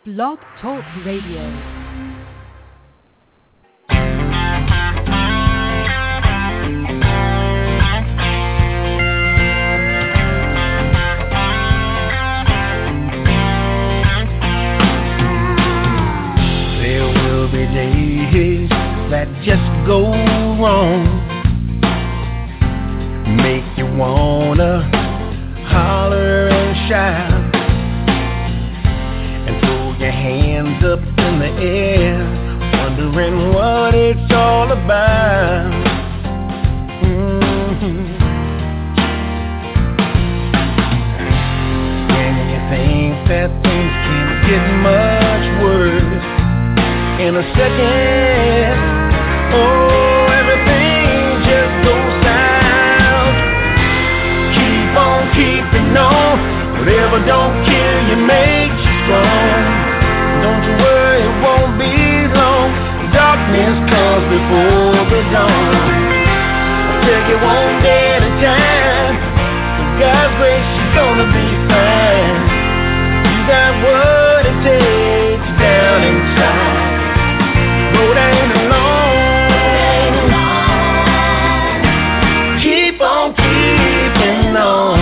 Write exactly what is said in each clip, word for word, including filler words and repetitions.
Blog Talk Radio. Days that just go wrong, make you wanna holler and shout and throw your hands up in the air, wondering what it's all about. Mm-hmm. When you think that things can't get much worse, in a second, oh, everything just goes south. Keep on keeping on. Whatever don't kill you makes you strong. Don't you worry, it won't be long. Darkness comes before the dawn. I tell you one day at a time, with God's grace you're gonna be fine. You got what it takes down inside. Road ain't alone. Keep on keeping on.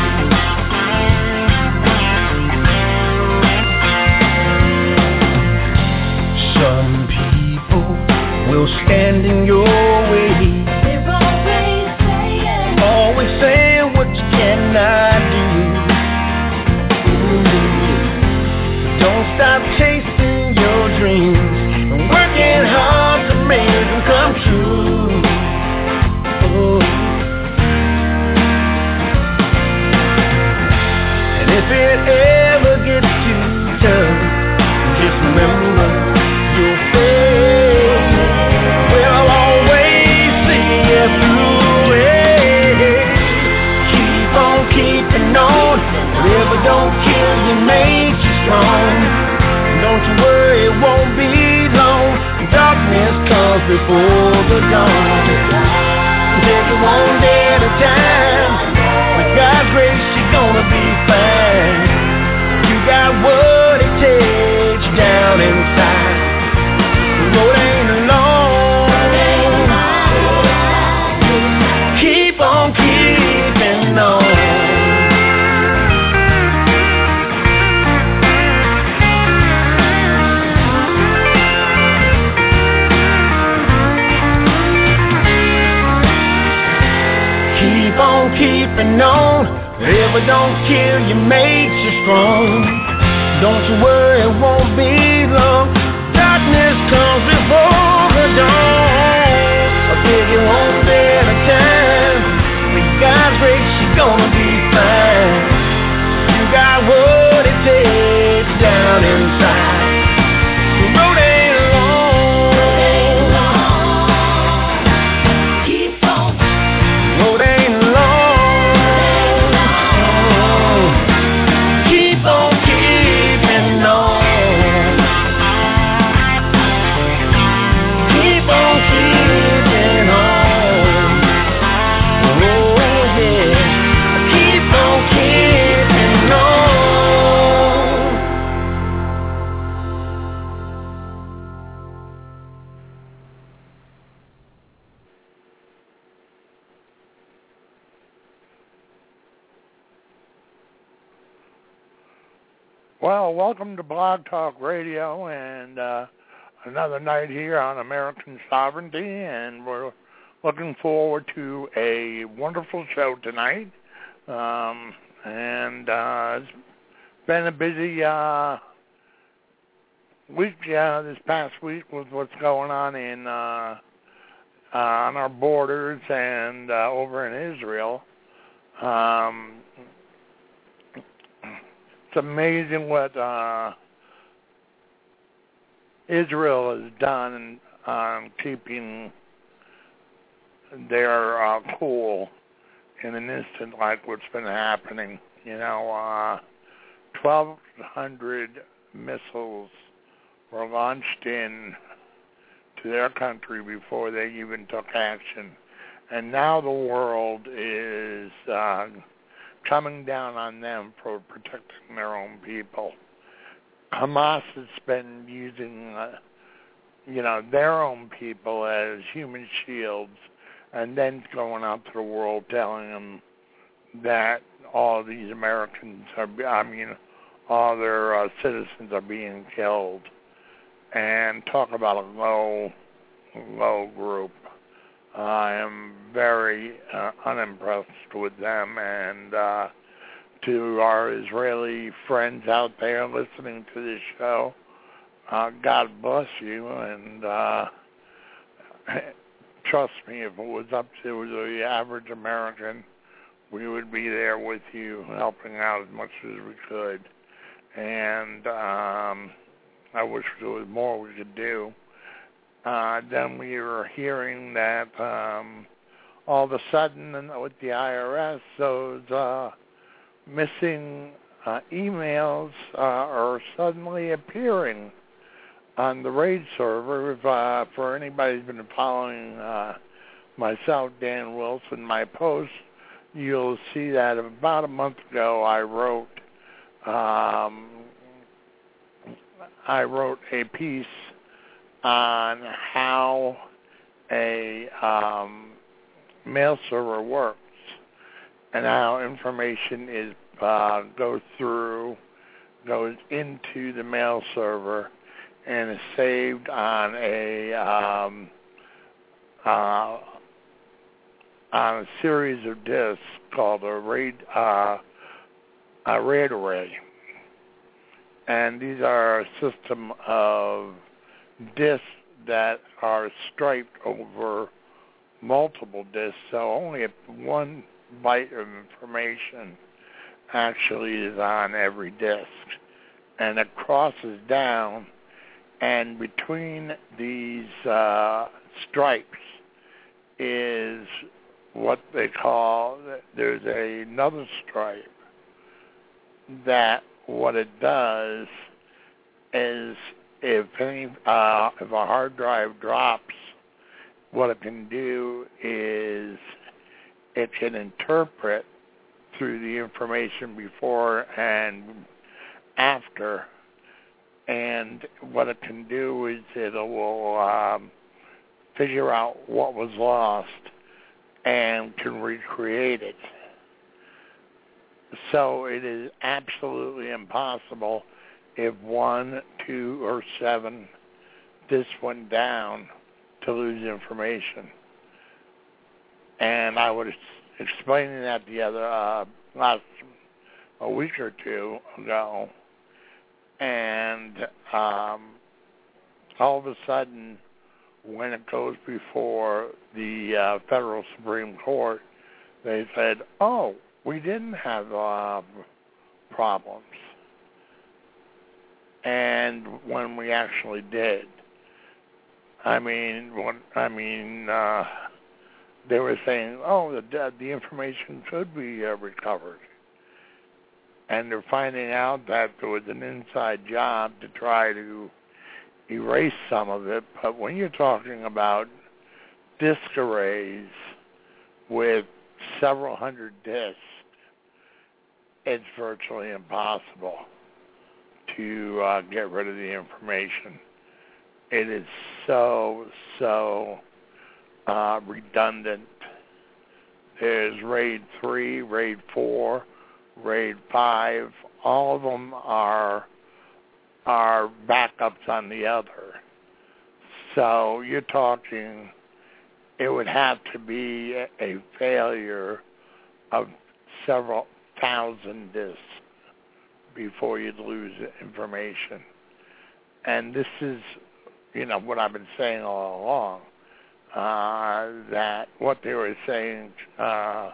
Some people will stand in your way. They're always saying, always saying what you cannot do. Mm-hmm. Don't stop chasing your dreams. Working hard to make them come true. Oh. And if it ever gets too tough, just remember your faith will always see you through it. Keep on keeping on. Whatever don't kill you makes you strong. Don't you worry, it won't be long. Darkness comes before the dawn. Take it one day at a time. With God's grace, you're gonna be fine. You got what it takes down inside. The road ain't alone. Keep on keeping on. Keep on keeping on. Whatever don't kill you makes you strong. Don't you worry, it won't be long. Darkness comes before the dawn. I'll take you one day at a time. With God's grace, you're gonna be fine. You got what it takes down inside. The road ain't long. Keep on. Road ain't Well, welcome to Blog Talk Radio, and uh, another night here on American Sovereignty, and we're looking forward to a wonderful show tonight. Um, and uh, it's been a busy uh, week uh, this past week with what's going on in uh, uh, on our borders and uh, over in Israel. Um, It's amazing what uh, Israel has done in um, keeping their uh, cool in an instant like what's been happening. You know, uh, twelve hundred missiles were launched in to their country before they even took action. And now the world is uh, coming down on them for protecting their own people. Hamas has been using, uh, you know, their own people as human shields, and then going out to the world telling them that all these Americans are, I mean, all their uh, citizens are being killed. And talk about a low, low group. I am very uh, unimpressed with them, and uh, to our Israeli friends out there listening to this show, uh, God bless you, and uh, trust me, if it was up to the average American, we would be there with you, helping out as much as we could. And um, I wish there was more we could do. Uh, then we were hearing that um, all of a sudden with the I R S, those uh, missing uh, emails uh, are suddenly appearing on the RAID server. If, uh, for anybody who's been following uh, myself, Dan Wilson, my post, you'll see that about a month ago I wrote um, I wrote a piece on how a um, mail server works and how information is uh, goes through, goes into the mail server, and is saved on a um, uh, on a series of disks called a RAID uh, a RAID array. And these are a system of disks that are striped over multiple disks, so only one byte of information actually is on every disk. And it crosses down, and between these uh, stripes is what they call, there's another stripe that what it does is if any uh, if a hard drive drops, what it can do is it can interpret through the information before and after, and what it can do is it will um, figure out what was lost and can recreate it. So it is absolutely impossible if one, two, or seven disks went down to lose information. And I was explaining that the other uh, last a week or two ago, and um, all of a sudden, when it goes before the uh, federal Supreme Court, they said, "Oh, we didn't have uh, problems." And when we actually did, I mean, when, I mean, uh, they were saying, "Oh, the the information could be uh, recovered," and they're finding out that there was an inside job to try to erase some of it. But when you're talking about disk arrays with several hundred disks, it's virtually impossible to uh, get rid of the information. It is so, so uh, redundant. There's RAID three, RAID four, RAID five. All of them are are backups on the other. So you're talking, it would have to be a, a failure of several thousand disks before you'd lose information. And this is, you know, what I've been saying all along, uh, that what they were saying uh,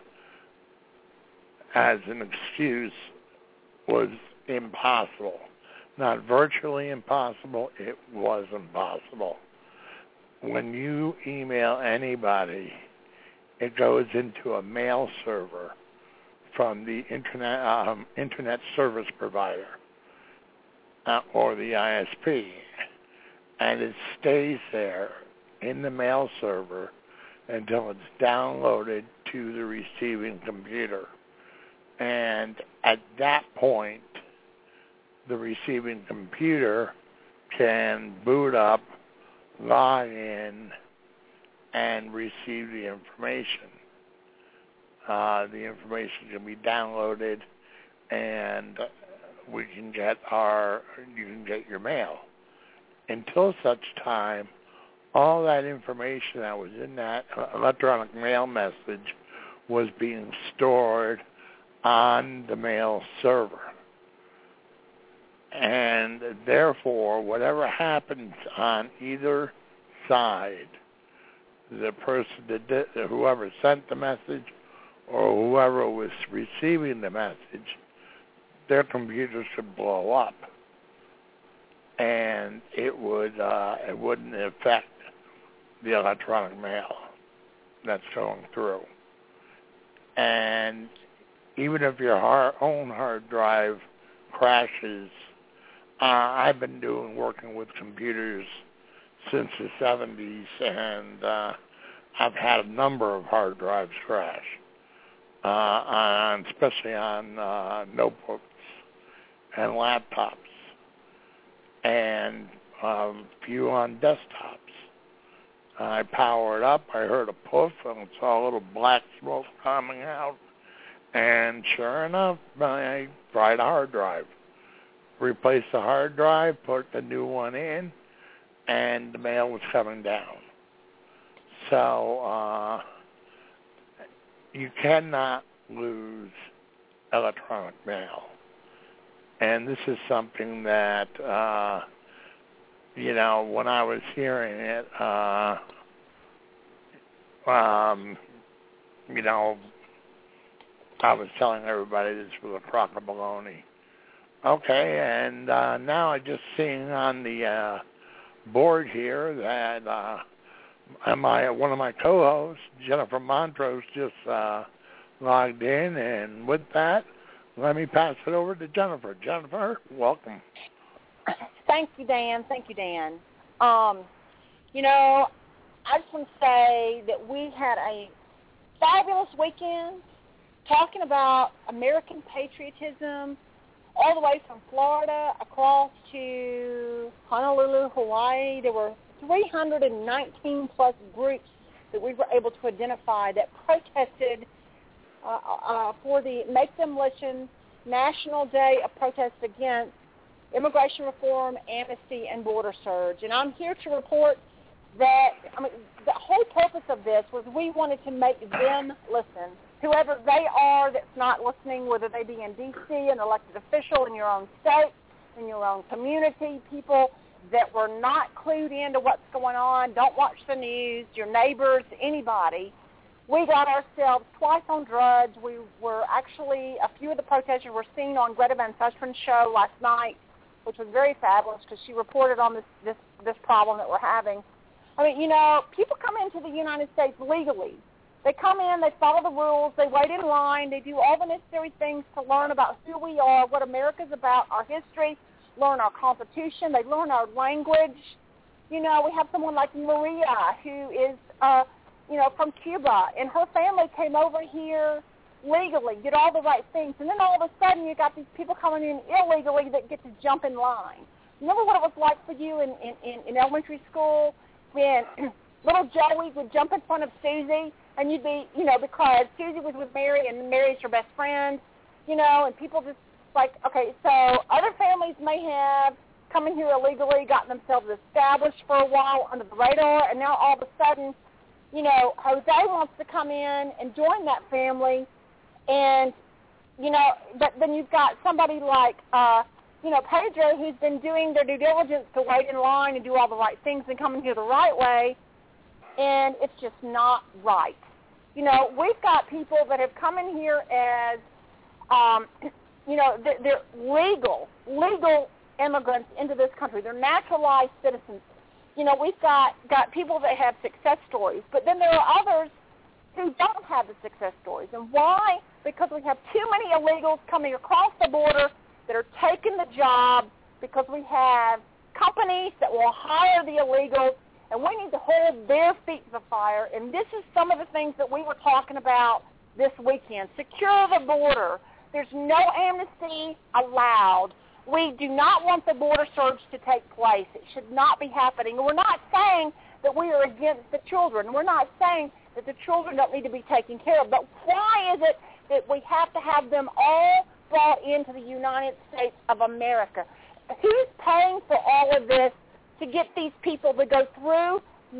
as an excuse was impossible. Not virtually impossible, it was impossible. When you email anybody, it goes into a mail server from the internet um, internet service provider uh, or the I S P, and it stays there in the mail server until it's downloaded to the receiving computer. And at that point, the receiving computer can boot up, log in, and receive the information. Uh, the information can be downloaded, and we can get our, you can get your mail. Until such time, all that information that was in that electronic mail message was being stored on the mail server. And therefore, whatever happens on either side, the person that did, whoever sent the message or whoever was receiving the message, their computer should blow up, and it would uh, it wouldn't affect the electronic mail that's going through. And even if your hard, own hard drive crashes, uh, I've been doing working with computers since the seventies, and uh, I've had a number of hard drives crash, uh, on, especially on uh, notebooks and laptops, and a um, few on desktops. I powered up, I heard a poof, and saw a little black smoke coming out, and sure enough, I fried a hard drive. Replaced the hard drive, put the new one in, and the mail was coming down. So uh, you cannot lose electronic mail. And this is something that, uh, you know, when I was hearing it, uh, um, you know, I was telling everybody this was a crock of baloney. Okay, and uh, now I just seeing on the uh, board here that uh, my one of my co-hosts, Jennifer Montrose, just uh, logged in, and with that, let me pass it over to Jennifer. Jennifer, welcome. Thank you, Dan. Thank you, Dan. Um, you know, I just want to say that we had a fabulous weekend talking about American patriotism all the way from Florida across to Honolulu, Hawaii. There were three hundred nineteen plus groups that we were able to identify that protested uh, uh, for the Make Them Listen National Day of Protest against immigration reform, amnesty, and border surge. And I'm here to report that, I mean, the whole purpose of this was we wanted to make them listen. Whoever they are that's not listening, whether they be in D C, an elected official in your own state, in your own community, people that were not clued into what's going on, don't watch the news, your neighbors, anybody. We got ourselves twice on Drudge. We were actually, a few of the protesters were seen on Greta Van Susteren's show last night, which was very fabulous because she reported on this, this, this problem that we're having. I mean, you know, people come into the United States legally. They come in, they follow the rules, they wait in line, they do all the necessary things to learn about who we are, what America's about, our history, learn our Constitution, they learn our language. You know, we have someone like Maria who is, uh, you know, from Cuba, and her family came over here legally, did all the right things, and then all of a sudden you got these people coming in illegally that get to jump in line. Remember what it was like for you in, in, in elementary school when little Joey would jump in front of Susie, and you'd be, you know, because Susie was with Mary, and Mary's her best friend, you know, and people just like, okay, so other families may have come in here illegally, gotten themselves established for a while under the radar, and now all of a sudden, you know, Jose wants to come in and join that family, and, you know, but then you've got somebody like, uh, you know, Pedro, who's been doing their due diligence to wait in line and do all the right things and come in here the right way, and it's just not right. You know, we've got people that have come in here as, um, you know, they're, they're legal, legal immigrants into this country. They're naturalized citizens. You know, we've got, got people that have success stories, but then there are others who don't have the success stories. And why? Because we have too many illegals coming across the border that are taking the job because we have companies that will hire the illegals, and we need to hold their feet to the fire. And this is some of the things that we were talking about this weekend. Secure the border. There's no amnesty allowed We do not want the border surge to take place. It should not be happening. And we're not saying that we are against the children. We're not saying that the children don't need to be taken care of. But why is it that we have to have them all brought into the United States of America? Who's paying for all of this to get these people to go through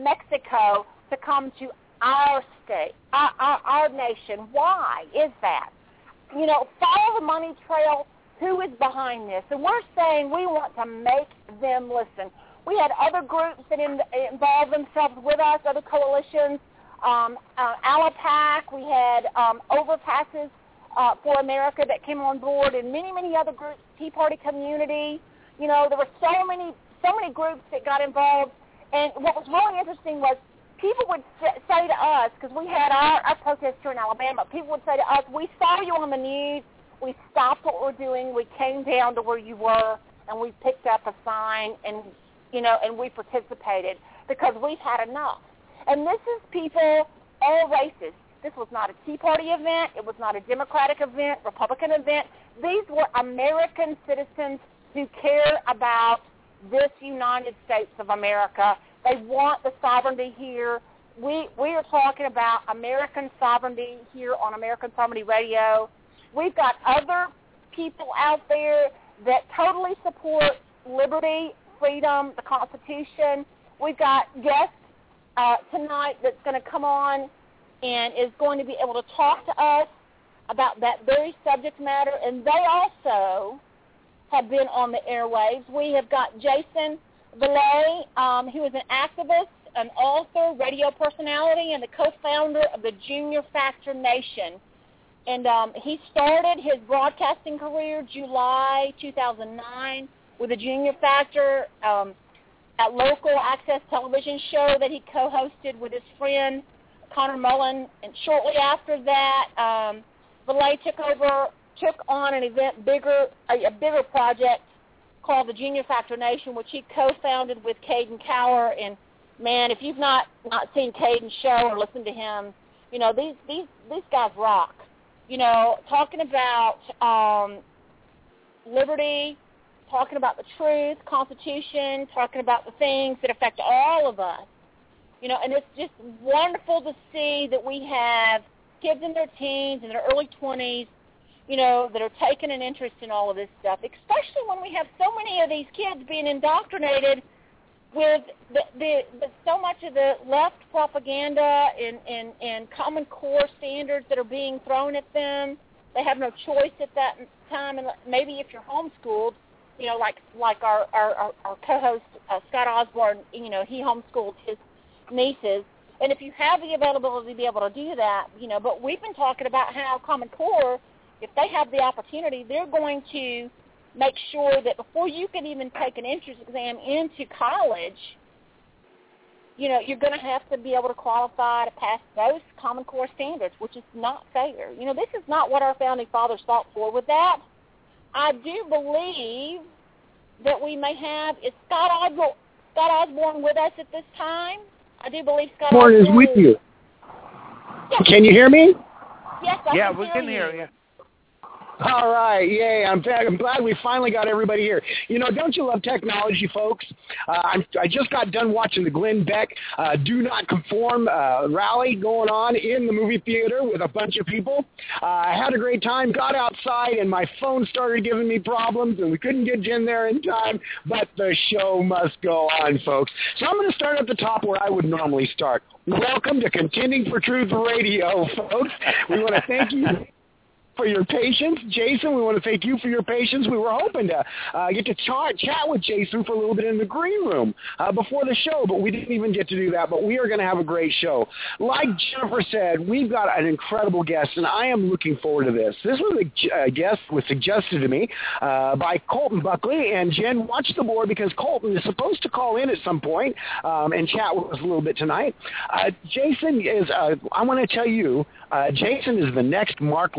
Mexico to come to our state, our, our, our nation? Why is that? You know, follow the money trail. Who is behind this? And we're saying we want to make them listen. We had other groups that in, involved themselves with us, other coalitions, um, uh, ALAPAC. We had um, Overpasses uh, for America that came on board, and many, many other groups, Tea Party Community. You know, there were so many, so many groups that got involved. And what was really interesting was people would say to us, because we had our, our protest here in Alabama, people would say to us, we saw you on the news, we stopped what we're doing, we came down to where you were, and we picked up a sign, and, you know, and we participated because we've had enough. And this is people, all races. This was not a Tea Party event. It was not a Democratic event, Republican event. These were American citizens who care about this United States of America. They want the sovereignty here. We we are talking about American sovereignty here on American Sovereignty Radio. We've got other people out there that totally support liberty, freedom, the Constitution. We've got guests uh, tonight that's going to come on and is going to be able to talk to us about that very subject matter, and they also have been on the airwaves. We have got Jason Valet, um, who is an activist, an author, radio personality, and the co-founder of the Junior Factor Nation. And um, he started his broadcasting career July two thousand nine with the Junior Factor, um, a local access television show that he co-hosted with his friend Connor Mullen. And shortly after that, um, Valet took over, took on an event bigger, a, a bigger project called the Junior Factor Nation, which he co-founded with Caden Cower. And man, if you've not, not seen Caden's show or listened to him, you know, these these these guys rock. You know, talking about um, liberty, talking about the truth, Constitution, talking about the things that affect all of us. You know, and it's just wonderful to see that we have kids in their teens and their early twenties, you know, that are taking an interest in all of this stuff, especially when we have so many of these kids being indoctrinated with the, the, the so much of the left propaganda and, and, and Common Core standards that are being thrown at them. They have no choice at that time. And maybe if you're homeschooled, you know, like like our, our, our, our co-host, uh, Scott Osborne, you know, he homeschooled his nieces. And if you have the availability to be able to do that, you know, but we've been talking about how Common Core, if they have the opportunity, they're going to make sure that before you can even take an entrance exam into college, you know, you're going to have to be able to qualify to pass those Common Core standards, which is not fair. You know, this is not what our Founding Fathers fought for. With that, I do believe that we may have, is Scott Osborne, Scott Osborne with us at this time? I do believe Scott Osborne is with you. Yes. Can you hear me? Yes, I yeah, can we hear can you. hear you. All right, yay! I'm, I'm glad we finally got everybody here. You know, don't you love technology, folks? Uh, I'm, I just got done watching the Glenn Beck uh, Do Not Conform uh, rally going on in the movie theater with a bunch of people. Uh, I had a great time, got outside, and my phone started giving me problems, and we couldn't get in there in time, but the show must go on, folks. So I'm going to start at the top where I would normally start. Welcome to Contending for Truth Radio, folks. We want to thank you for your patience. Jason, we want to thank you for your patience. We were hoping to uh, get to ch- chat with Jason for a little bit in the green room uh, before the show, but we didn't even get to do that. But we are going to have a great show. Like Jennifer said, we've got an incredible guest, and I am looking forward to this. This was a, a guest was suggested to me uh, by Colton Buckley, and Jen, watch the board because Colton is supposed to call in at some point um, and chat with us a little bit tonight. Uh, Jason is, uh, I want to tell you, uh, Jason is the next Mark Levin.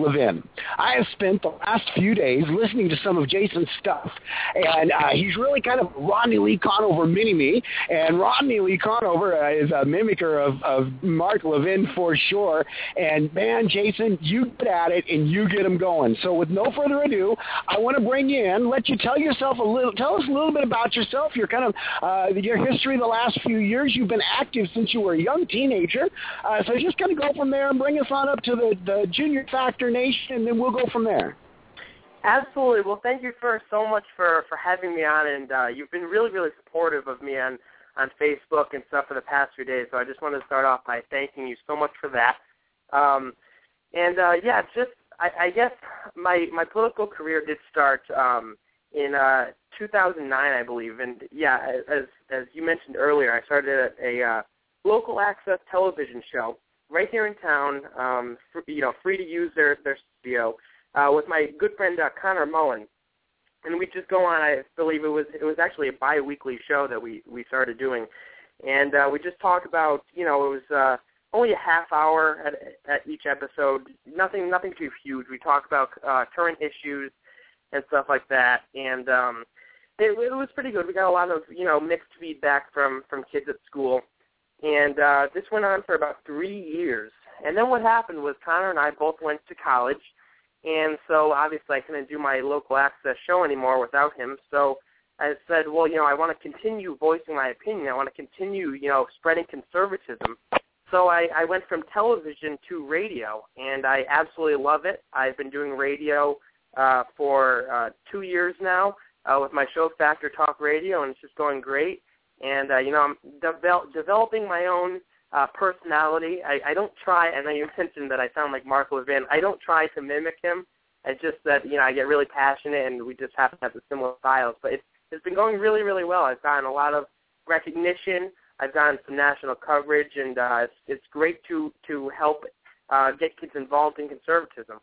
I have spent the last few days listening to some of Jason's stuff, and uh, he's really kind of Rodney Lee Conover mini-me, and Rodney Lee Conover uh, is a mimicker of, of Mark Levin for sure, and man, Jason, you get at it, and you get them going. So with no further ado, I want to bring you in, let you tell yourself a little, tell us a little bit about yourself, your kind of, uh, your history the last few years. You've been active since you were a young teenager, uh, so just kind of go from there and bring us on up to the, the Junior Factor Nation, and then we'll go from there. Absolutely. Well, thank you for so much for, for having me on, and uh, you've been really, really supportive of me on, on Facebook and stuff for the past few days, so I just wanted to start off by thanking you so much for that. Um, and, uh, yeah, just, I, I guess my, my political career did start um, in uh, two thousand nine, I believe, and, yeah, as, as you mentioned earlier, I started a, a uh, local access television show right here in town, um, for, you know, free to use their, their studio, uh, with my good friend uh, Connor Mullen. And we just go on, I believe it was it was actually a bi-weekly show that we, we started doing. And uh, we just talk about, you know, it was uh, only a half hour at, at each episode, nothing nothing too huge. We talk about uh, current issues and stuff like that. And um, it, it was pretty good. We got a lot of, you know, mixed feedback from, from kids at school. And uh, this went on for about three years. And then what happened was Connor and I both went to college, and so obviously I couldn't do my local access show anymore without him. So I said, well, you know, I want to continue voicing my opinion. I want to continue, you know, spreading conservatism. So I, I went from television to radio, and I absolutely love it. I've been doing radio uh, for uh, two years now uh, with my show Factor Talk Radio, and it's just going great. And, uh, you know, I'm de- developing my own uh, personality. I, I don't try, and you mentioned that I sound like Mark Levin. I don't try to mimic him. It's just that, you know, I get really passionate, and we just have to have the similar styles. But it's, it's been going really, really well. I've gotten a lot of recognition. I've gotten some national coverage, and uh, it's, it's great to, to help uh, get kids involved in conservatism.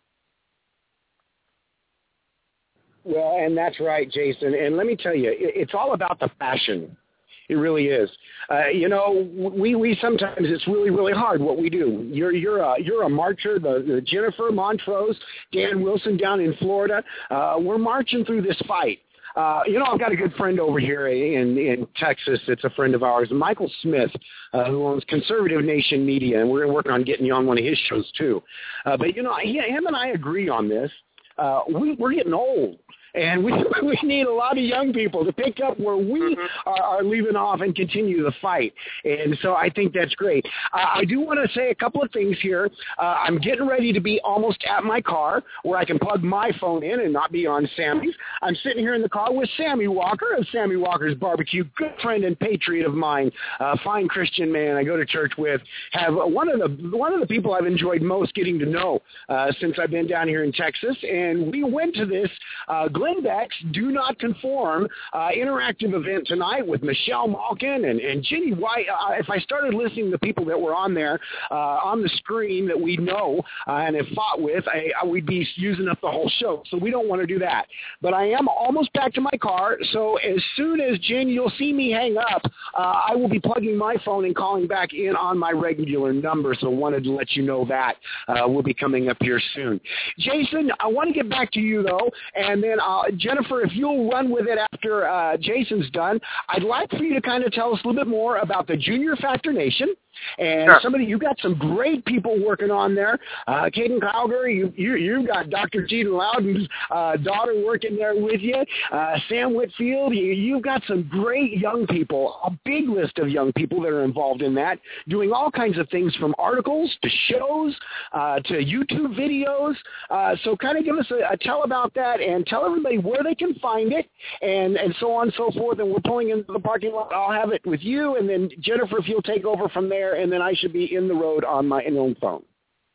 Well, and that's right, Jason. And let me tell you, it, it's all about the passion. It really is. Uh, you know, we, we sometimes it's really, really hard what we do. You're you're a you're a marcher. The, the Jennifer Montrose, Dan Wilson down in Florida. Uh, we're marching through this fight. Uh, you know, I've got a good friend over here in, in Texas. It's a friend of ours, Michael Smith, uh, who owns Conservative Nation Media, and we're going to work on getting you on one of his shows too. Uh, but you know, he, him and I agree on this. Uh, we, we're getting old. And we we need a lot of young people to pick up where we mm-hmm. are, are leaving off and continue the fight. And so I think that's great. Uh, I do want to say a couple of things here. Uh, I'm getting ready to be almost at my car where I can plug my phone in and not be on Sammy's. I'm sitting here in the car with Sammy Walker of Sammy Walker's Barbecue, good friend and patriot of mine, uh, fine Christian man I go to church with. Have one of the one of the people I've enjoyed most getting to know uh, since I've been down here in Texas. And we went to this uh, Glenn Beck's Do Not Conform uh, interactive event tonight with Michelle Malkin and, and Jenny White. Uh, if I started listening to people that were on there, uh, on the screen that we know uh, and have fought with, I, I would be using up the whole show. So we don't want to do that. But I am almost back to my car. So as soon as, Jen, you'll see me hang up, uh, I will be plugging my phone and calling back in on my regular number. So wanted to let you know that. Uh, we'll be coming up here soon. Jason, I want to get back to you, though, and then uh, Jennifer, if you'll run with it after uh, Jason's done, I'd like for you to kind of tell us a little bit more about the Junior Factor Nation. And sure. somebody, you've got some great people working on there. Uh, Caden Calgary, you, you, you've got Doctor Gina Loudon's uh, daughter working there with you. Uh, Sam Whitfield, you, you've got some great young people, a big list of young people that are involved in that, doing all kinds of things from articles to shows uh, to YouTube videos. Uh, so kind of give us a, a tell about that and tell everybody where they can find it and, and so on and so forth. And we're pulling into the parking lot. I'll have it with you. And then, Jennifer, if you'll take over from there, and then I should be in the road on my own phone.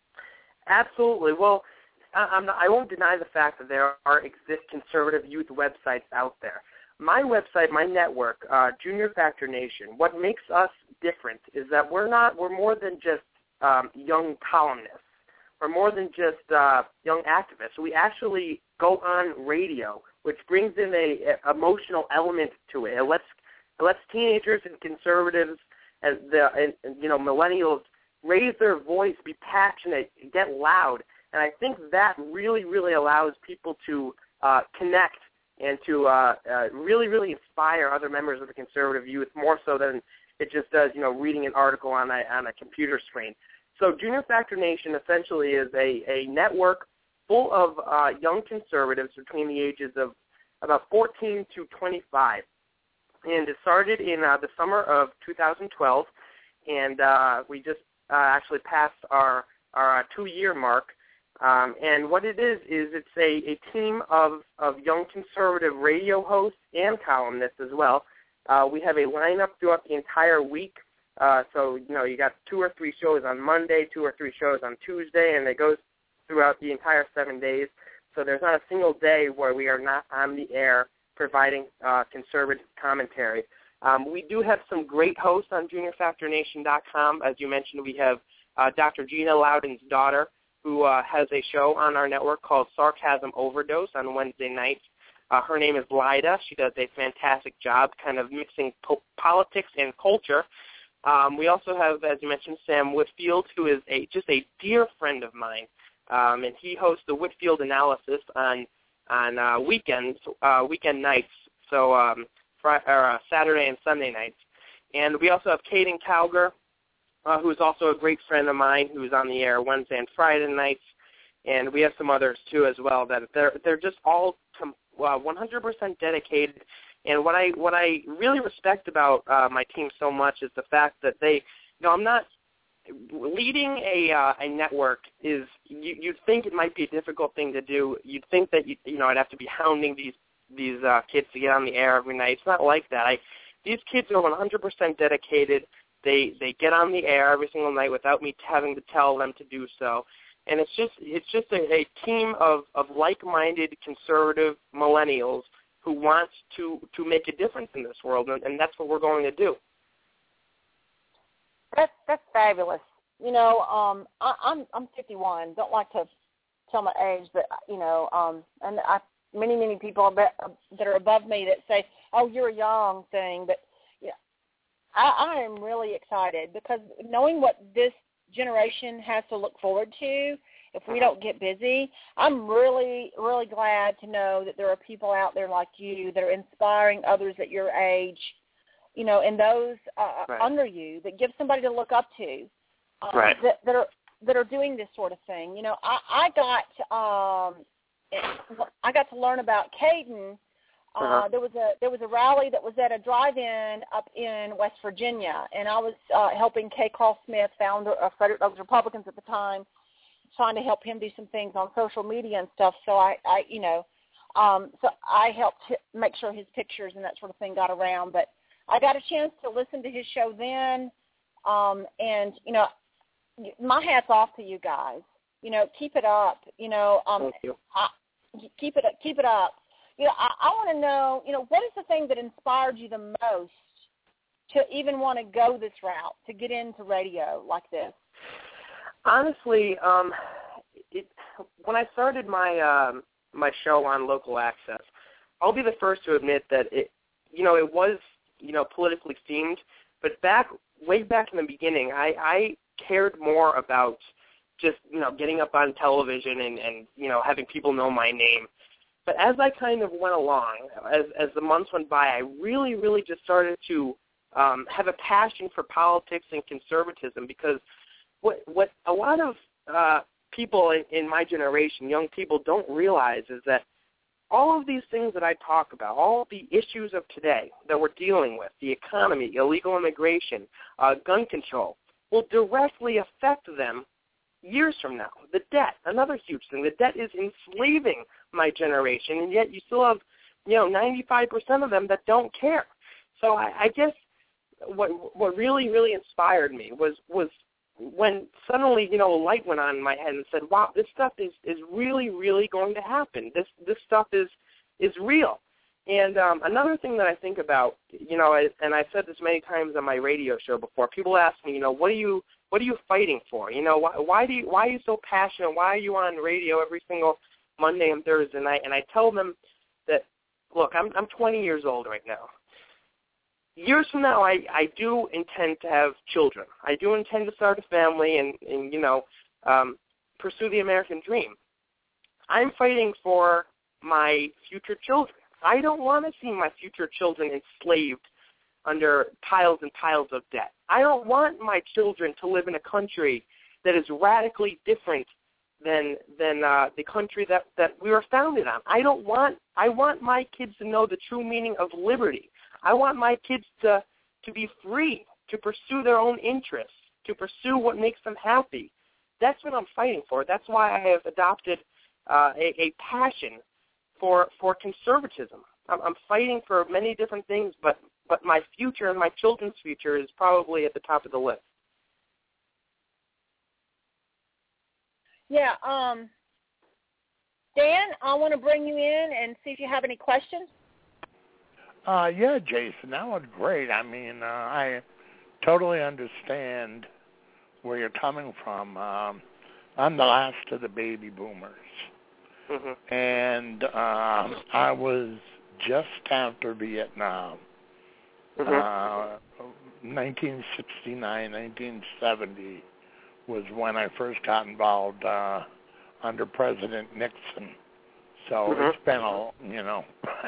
Absolutely. Well, I'm not, I won't deny the fact that there are exist conservative youth websites out there. My website, my network, uh, Junior Factor Nation, what makes us different is that we're not, we're more than just um, young columnists. We're more than just uh, young activists. We actually go on radio, which brings in a, a emotional element to it. It lets, it lets teenagers and conservatives as the and, and, you know millennials raise their voice, be passionate, get loud, And I think that really, really allows people to uh, connect and to uh, uh, really, really inspire other members of the conservative youth more so than it just does, you know, reading an article on a, on a computer screen. So Junior Factor Nation essentially is a, a network full of uh, young conservatives between the ages of about fourteen to twenty-five. And it started in uh, the summer of two thousand twelve, and uh, we just uh, actually passed our, our uh, two-year mark. Um, and what it is, is it's a, a team of, of young conservative radio hosts and columnists as well. Uh, we have a lineup throughout the entire week. Uh, so, you know, you got two or three shows on Monday, two or three shows on Tuesday, and it goes throughout the entire seven days. So there's not a single day where we are not on the air providing uh, conservative commentary. Um, we do have some great hosts on junior factor nation dot com. As you mentioned, we have uh, Doctor Gina Loudon's daughter, who uh, has a show on our network called Sarcasm Overdose on Wednesday nights. Uh, her name is Lyda. She does a fantastic job kind of mixing po- politics and culture. Um, we also have, as you mentioned, Sam Whitfield, who is a just a dear friend of mine, um, and he hosts the Whitfield Analysis on on uh, weekends, uh, weekend nights, so um, Friday, or, uh, Saturday and Sunday nights. And we also have Caden Calger, uh, who is also a great friend of mine, who is on the air Wednesday and Friday nights. And we have some others too as well. That they're they're just all com- uh, one hundred percent dedicated. And what I what I really respect about uh, my team so much is the fact that they, you know, I'm not leading a uh, a network is you, you'd think it might be a difficult thing to do. You'd think that you you know I'd have to be hounding these these uh, kids to get on the air every night. It's not like that. I, these kids are one hundred percent dedicated. They they get on the air every single night without me having to tell them to do so. And it's just it's just a, a team of, of like-minded conservative millennials who wants to, to make a difference in this world, and, and that's what we're going to do. That's that's fabulous. You know, um, I, I'm I'm fifty-one. Don't like to tell my age, but you know, um, and I many many people are be, that are above me that say, "Oh, you're a young thing," but yeah, I, I am really excited because knowing what this generation has to look forward to if we don't get busy, I'm really, really glad to know that there are people out there like you that are inspiring others at your age, you know, and those uh, right. under you that give somebody to look up to, uh, right. that, that are that are doing this sort of thing. You know, I, I got um, I got to learn about Caden. Uh, uh-huh. There was a there was a rally that was at a drive-in up in West Virginia, and I was uh, helping Kay Carl Smith, founder of Frederick Douglass Republicans at the time, trying to help him do some things on social media and stuff. So I, I you know, um, so I helped make sure his pictures and that sort of thing got around. But I got a chance to listen to his show then, um, and you know, my hat's off to you guys. You know, keep it up. You know, um, Thank you. I, keep it keep it up. You know, I, I want to know, you know, what is the thing that inspired you the most to even want to go this route, to get into radio like this? Honestly, um, it, when I started my um, my show on Local Access, I'll be the first to admit that it, you know, it was, you know, politically themed. But back, way back in the beginning, I, I cared more about just, you know, getting up on television and, and, you know, having people know my name. But as I kind of went along, as as the months went by, I really, really just started to um, have a passion for politics and conservatism, because what what a lot of uh, people in, in my generation, young people, don't realize is that all of these things that I talk about, all of the issues of today that we're dealing with, the economy, illegal immigration, uh, gun control, will directly affect them years from now. The debt, another huge thing. The debt is enslaving my generation, and yet you still have, you know, ninety-five percent of them that don't care. So I, I guess what what really, really inspired me was was when suddenly, you know, a light went on in my head and said, wow, this stuff is, is really, really going to happen. This this stuff is is real. And um, another thing that I think about, you know, and I've said this many times on my radio show before, people ask me, you know, what are you what are you fighting for? You know, why, why do you, why are you so passionate? Why are you on radio every single Monday and Thursday night? And I tell them that, look, I'm I'm twenty years old right now. Years from now, I, I do intend to have children. I do intend to start a family, and, and you know, um, pursue the American dream. I'm fighting for my future children. I don't want to see my future children enslaved under piles and piles of debt. I don't want my children to live in a country that is radically different than than uh, the country that, that we were founded on. I don't want I want my kids to know the true meaning of liberty. I want my kids to to be free, to pursue their own interests, to pursue what makes them happy. That's what I'm fighting for. That's why I have adopted uh, a, a passion for for conservatism. I'm, I'm fighting for many different things, but but my future and my children's future is probably at the top of the list. Yeah, um, Dan, I want to bring you in and see if you have any questions. Uh, yeah, Jason, that was great. I mean, uh, I totally understand where you're coming from. Um, I'm the last of the baby boomers. Mm-hmm. And um, I was just after Vietnam. Mm-hmm. Uh, nineteen sixty-nine, nineteen seventy was when I first got involved uh, under President Nixon. So mm-hmm. it's been a, you know,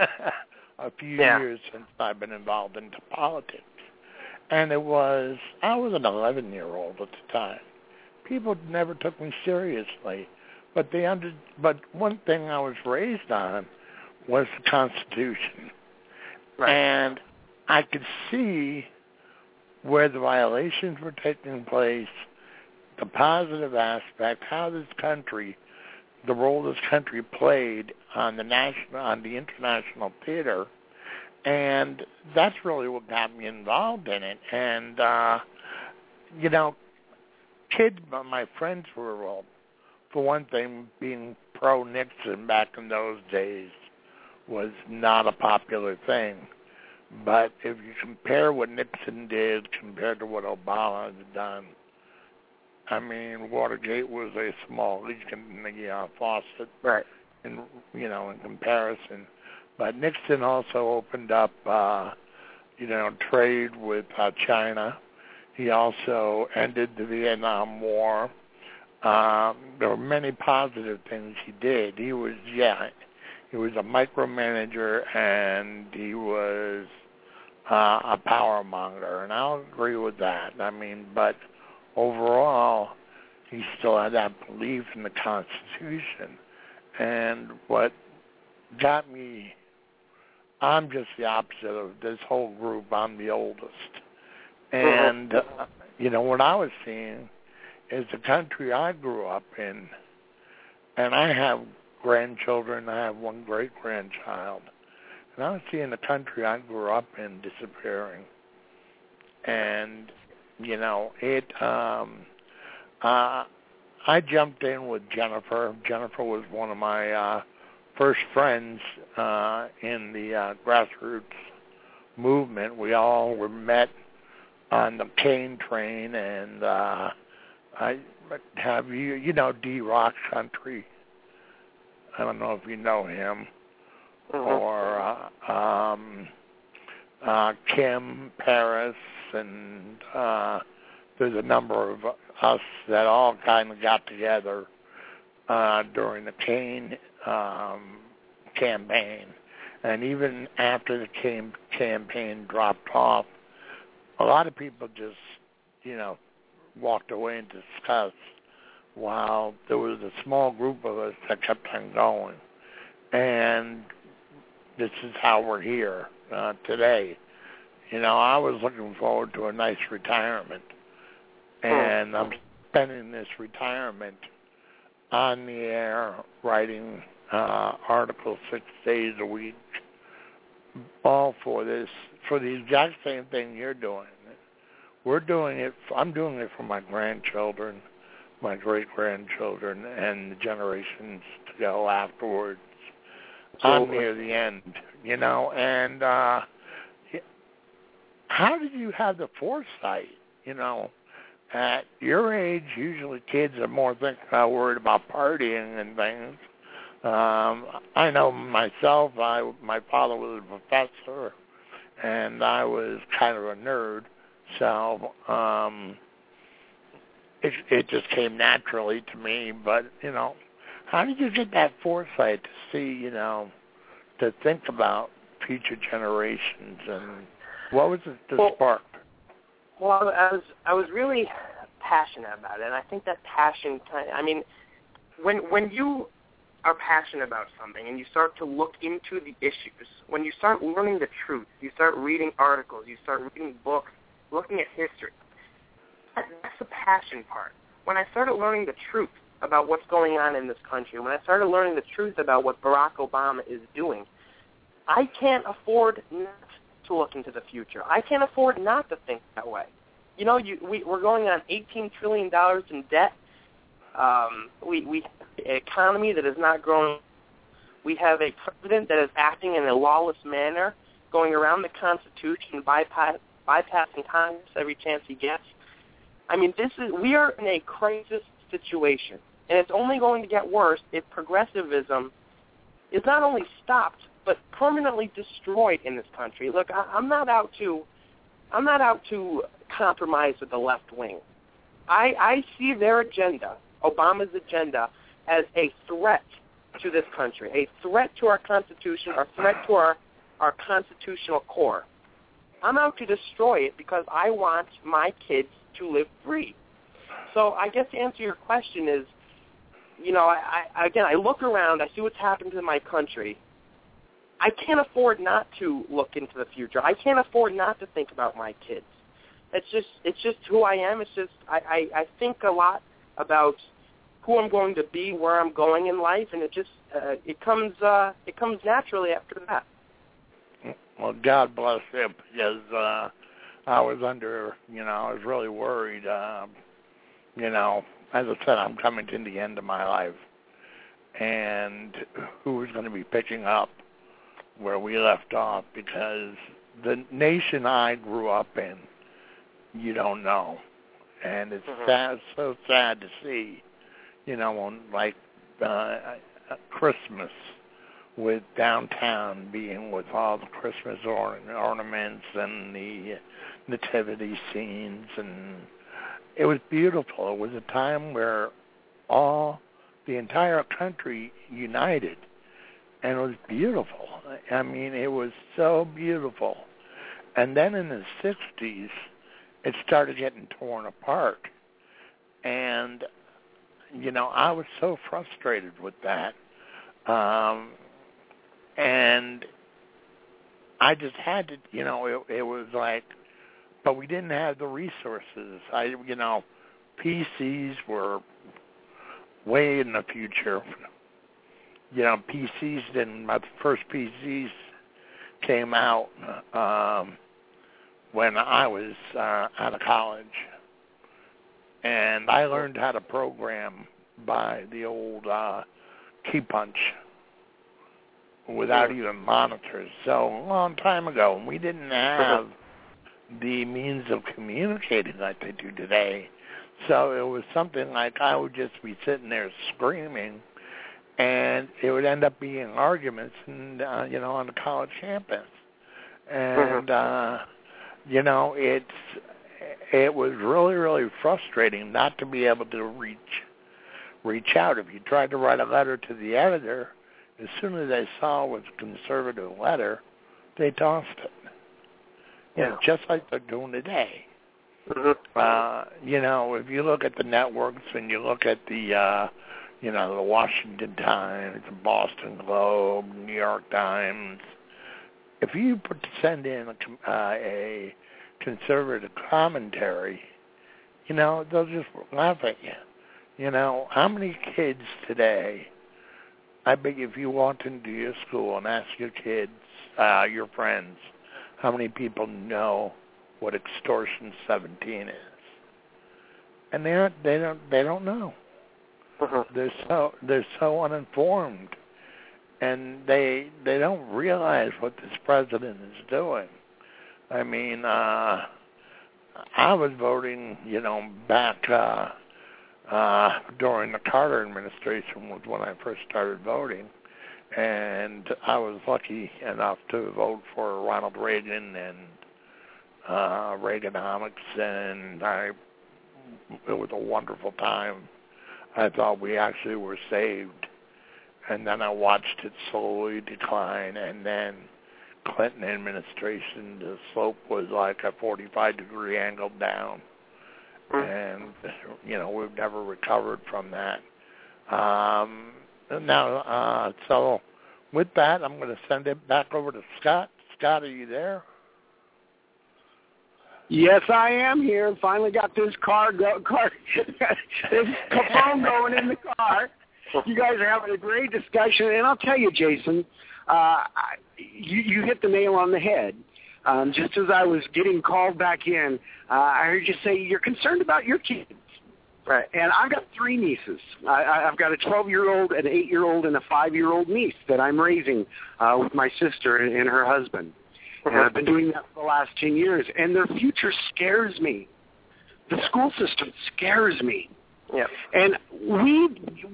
a few yeah. years since I've been involved into politics. And it was, I was an eleven-year-old at the time. People never took me seriously. But they under, but one thing I was raised on was the Constitution. Right. And I could see where the violations were taking place, the positive aspect, how this country, the role this country played on the national, on the international theater, and that's really what got me involved in it. And uh, you know, kids, my friends were, well, for one thing, being pro-Nixon back in those days was not a popular thing. But if you compare what Nixon did compared to what Obama had done, I mean, Watergate was a small leak in the uh, faucet, right? In you know, in comparison. But Nixon also opened up, uh, you know, trade with uh, China. He also ended the Vietnam War. Um, there were many positive things he did. He was, yeah, he was a micromanager, and he was uh, a power monger, and I'll agree with that. I mean, but overall, he still had that belief in the Constitution. And what got me, I'm just the opposite of this whole group. I'm the oldest. And, uh, you know, what I was seeing is the country I grew up in, and I have grandchildren, I have one great-grandchild, and I was seeing the country I grew up in disappearing. And, you know, it, um, uh, I jumped in with Jennifer. Jennifer was one of my uh, first friends uh, in the uh, grassroots movement. We all were met on the cane train, and uh, I have you, you know, D. Rock Country. I don't know if you know him, mm-hmm. or uh, um, uh, Kim Paris, and uh, there's a number of us that all kind of got together uh, during the Kane um, campaign, and even after the Kane campaign dropped off, a lot of people just, you know, walked away and discussed, while there was a small group of us that kept on going. And this is how we're here uh, today. You know, I was looking forward to a nice retirement, and I'm spending this retirement on the air writing uh, articles six days a week, all for this, for the exact same thing you're doing. We're doing it, I'm doing it for my grandchildren, my great-grandchildren, and the generations to go afterwards. I'm near the end, you know, and uh, how did you have the foresight, you know? At your age, usually kids are more think, uh, worried about partying and things. Um, I know myself, I, my father was a professor, and I was kind of a nerd. So, um, it it just came naturally to me. But you know, how did you get that foresight to see, you know, to think about future generations, and what was it that well, sparked? Well, I was I was really passionate about it, and I think that passion kind of, I mean, when when you are passionate about something and you start to look into the issues, when you start learning the truth, you start reading articles, you start reading books, looking at history, that, that's the passion part. When I started learning the truth about what's going on in this country, when I started learning the truth about what Barack Obama is doing, I can't afford not to look into the future. I can't afford not to think that way. You know, you, we, we're going on eighteen trillion dollars in debt. Um, we we have an economy that is not growing. We have a president that is acting in a lawless manner, going around the Constitution, bypass, bypassing Congress every chance he gets. I mean, this is we are in a crisis situation, and it's only going to get worse if progressivism is not only stopped but permanently destroyed in this country. Look, I, I'm not out to, I'm not out to compromise with the left wing. I, I see their agenda, Obama's agenda, as a threat to this country, a threat to our Constitution, a threat to our, our constitutional core. I'm out to destroy it because I want my kids to live free. So I guess to answer your question is, you know, I, I again, I look around, I see what's happened to my country. I can't afford not to look into the future. I can't afford not to think about my kids. It's just, it's just who I am. It's just, I, I, I think a lot about who I'm going to be, where I'm going in life, and it just, uh, it comes, uh, it comes naturally after that. Well, God bless him, because uh, I was under, you know, I was really worried. Uh, you know, as I said, I'm coming to the end of my life, and who was going to be picking up where we left off, because the nation I grew up in, you don't know. And it's mm-hmm. sad, so sad to see, you know, on like uh, Christmas with downtown being with all the Christmas or- ornaments and the nativity scenes. And it was beautiful. It was a time where all, the entire country united. And it was beautiful. I mean, it was so beautiful. And then in the sixties, it started getting torn apart. And, you know, I was so frustrated with that. Um, and I just had to, you know, it, it was like, but we didn't have the resources. I, you know, P Cs were way in the future. You know, P Cs didn't, my first P Cs came out um, when I was uh, out of college. And I learned how to program by the old uh, key punch without even monitors. So a long time ago, we didn't have the means of communicating like they do today. So it was something like I would just be sitting there screaming, and it would end up being arguments, and uh, you know, on the college campus. And uh, you know, it's it was really, really frustrating not to be able to reach reach out. If you tried to write a letter to the editor, as soon as they saw it was a conservative letter, they tossed it. You know, just like they're doing today. Mm-hmm. Uh, you know, if you look at the networks and you look at the, uh, you know, the Washington Times, the Boston Globe, New York Times, if you put, send in a, uh, a conservative commentary, you know, they'll just laugh at you. You know, how many kids today, I bet if you walked into your school and asked your kids, uh, your friends, how many people know what extortion seventeen is? And they aren't, they don't they don't know. Uh-huh. They're so they're so uninformed, and they they don't realize what this president is doing. I mean, uh, I was voting, you know, back uh, uh, during the Carter administration was when I first started voting. And I was lucky enough to vote for Ronald Reagan and uh, Reaganomics, and I it was a wonderful time. I thought we actually were saved. And then I watched it slowly decline, and then Clinton administration, the slope was like a forty-five degree angle down. And, you know, we've never recovered from that. Um, now, uh, so with that, I'm going to send it back over to Scott. Scott, are you there? Yes, I am here. Finally got this car, go, car this phone going in the car. You guys are having a great discussion, and I'll tell you, Jason, uh, you, you hit the nail on the head. Um, just as I was getting called back in, uh, I heard you say you're concerned about your kids. Right. And I've got three nieces. I, I've got a twelve-year-old, an eight-year-old, and a five-year-old niece that I'm raising uh, with my sister and, and her husband. And I've been doing that for the last ten years, and their future scares me. The school system scares me. Yeah. And we,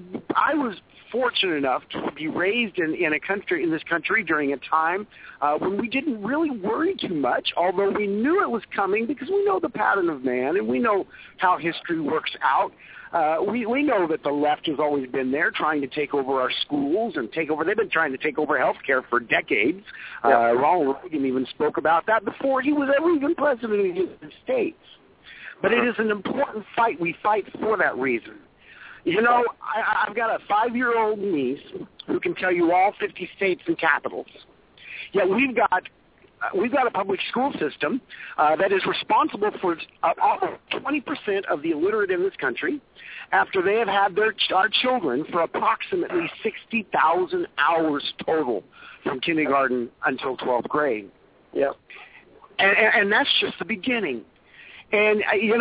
I was fortunate enough to be raised in, in a country, in this country during a time uh, when we didn't really worry too much, although we knew it was coming because we know the pattern of man and we know how history works out. Uh, we, we know that the left has always been there trying to take over our schools and take over, they've been trying to take over health care for decades. Uh, yeah. Ronald Reagan even spoke about that before he was ever even president of the United States. But it is an important fight. We fight for that reason. You know, I, I've got a five-year-old niece who can tell you all fifty states and capitals. Yet we've got uh, we've got a public school system uh, that is responsible for uh, almost twenty percent of the illiterate in this country after they have had their our children for approximately sixty thousand hours total from kindergarten until twelfth grade. Yeah. And, and, and that's just the beginning. And, uh, you know,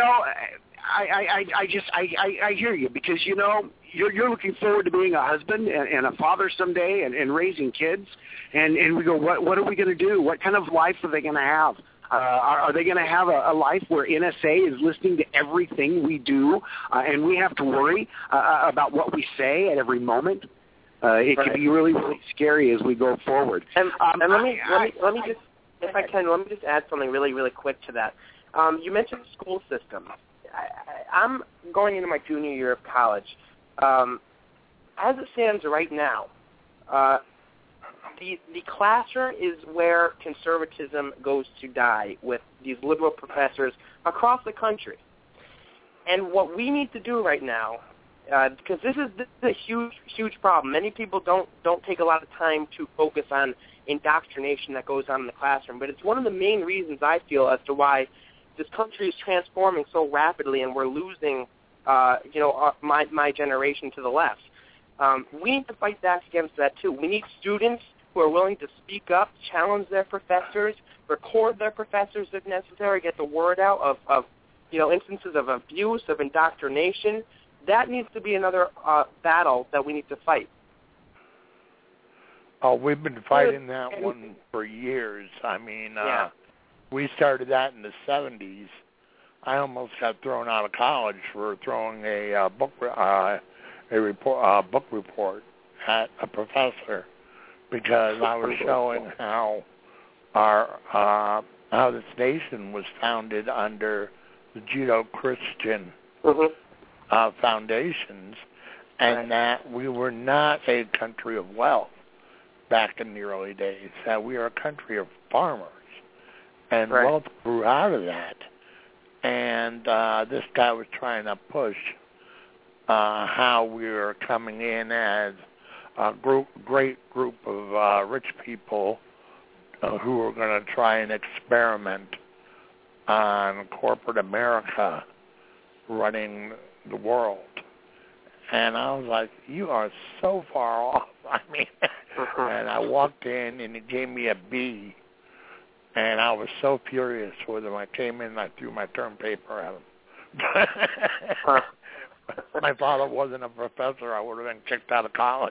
I, I, I just, I, I, I hear you because, you know, you're, you're looking forward to being a husband and, and a father someday and, and raising kids. And, and we go, what, what are we going to do? What kind of life are they going to have? Uh, are, are they going to have a, a life where N S A is listening to everything we do uh, and we have to worry uh, about what we say at every moment? Uh, it right. can be really, really scary as we go forward. And, um, and let me, I, let me, let me I, just, if I can, let me just add something really, really quick to that. Um, you mentioned the school system. I, I, I'm going into my junior year of college. Um, as it stands right now, uh, the the classroom is where conservatism goes to die with these liberal professors across the country. And what we need to do right now, uh, because this is, this is a huge, huge problem. Many people don't don't take a lot of time to focus on indoctrination that goes on in the classroom, but it's one of the main reasons I feel as to why this country is transforming so rapidly, and we're losing, uh, you know, our, my my generation to the left. Um, we need to fight back against that too. We need students who are willing to speak up, challenge their professors, record their professors if necessary, get the word out of, of you know, instances of abuse, of indoctrination. That needs to be another uh, battle that we need to fight. Oh, we've been fighting that one for years. I mean, uh, yeah. we started that in the seventies. I almost got thrown out of college for throwing a uh, book uh, a report uh, book report at a professor because I was showing how our uh, how this nation was founded under the Judeo-Christian mm-hmm. uh, foundations, and right. that we were not a country of wealth back in the early days. That we are a country of farmers, and right. wealth grew out of that. And uh, this guy was trying to push uh, how we were coming in as a group, great group of uh, rich people uh, who were going to try and experiment on corporate America running the world. And I was like, you are so far off. I mean, uh-huh. and I walked in and he gave me a B. And I was so furious with him. I came in and I threw my term paper at him. huh. My father wasn't a professor. I would have been kicked out of college.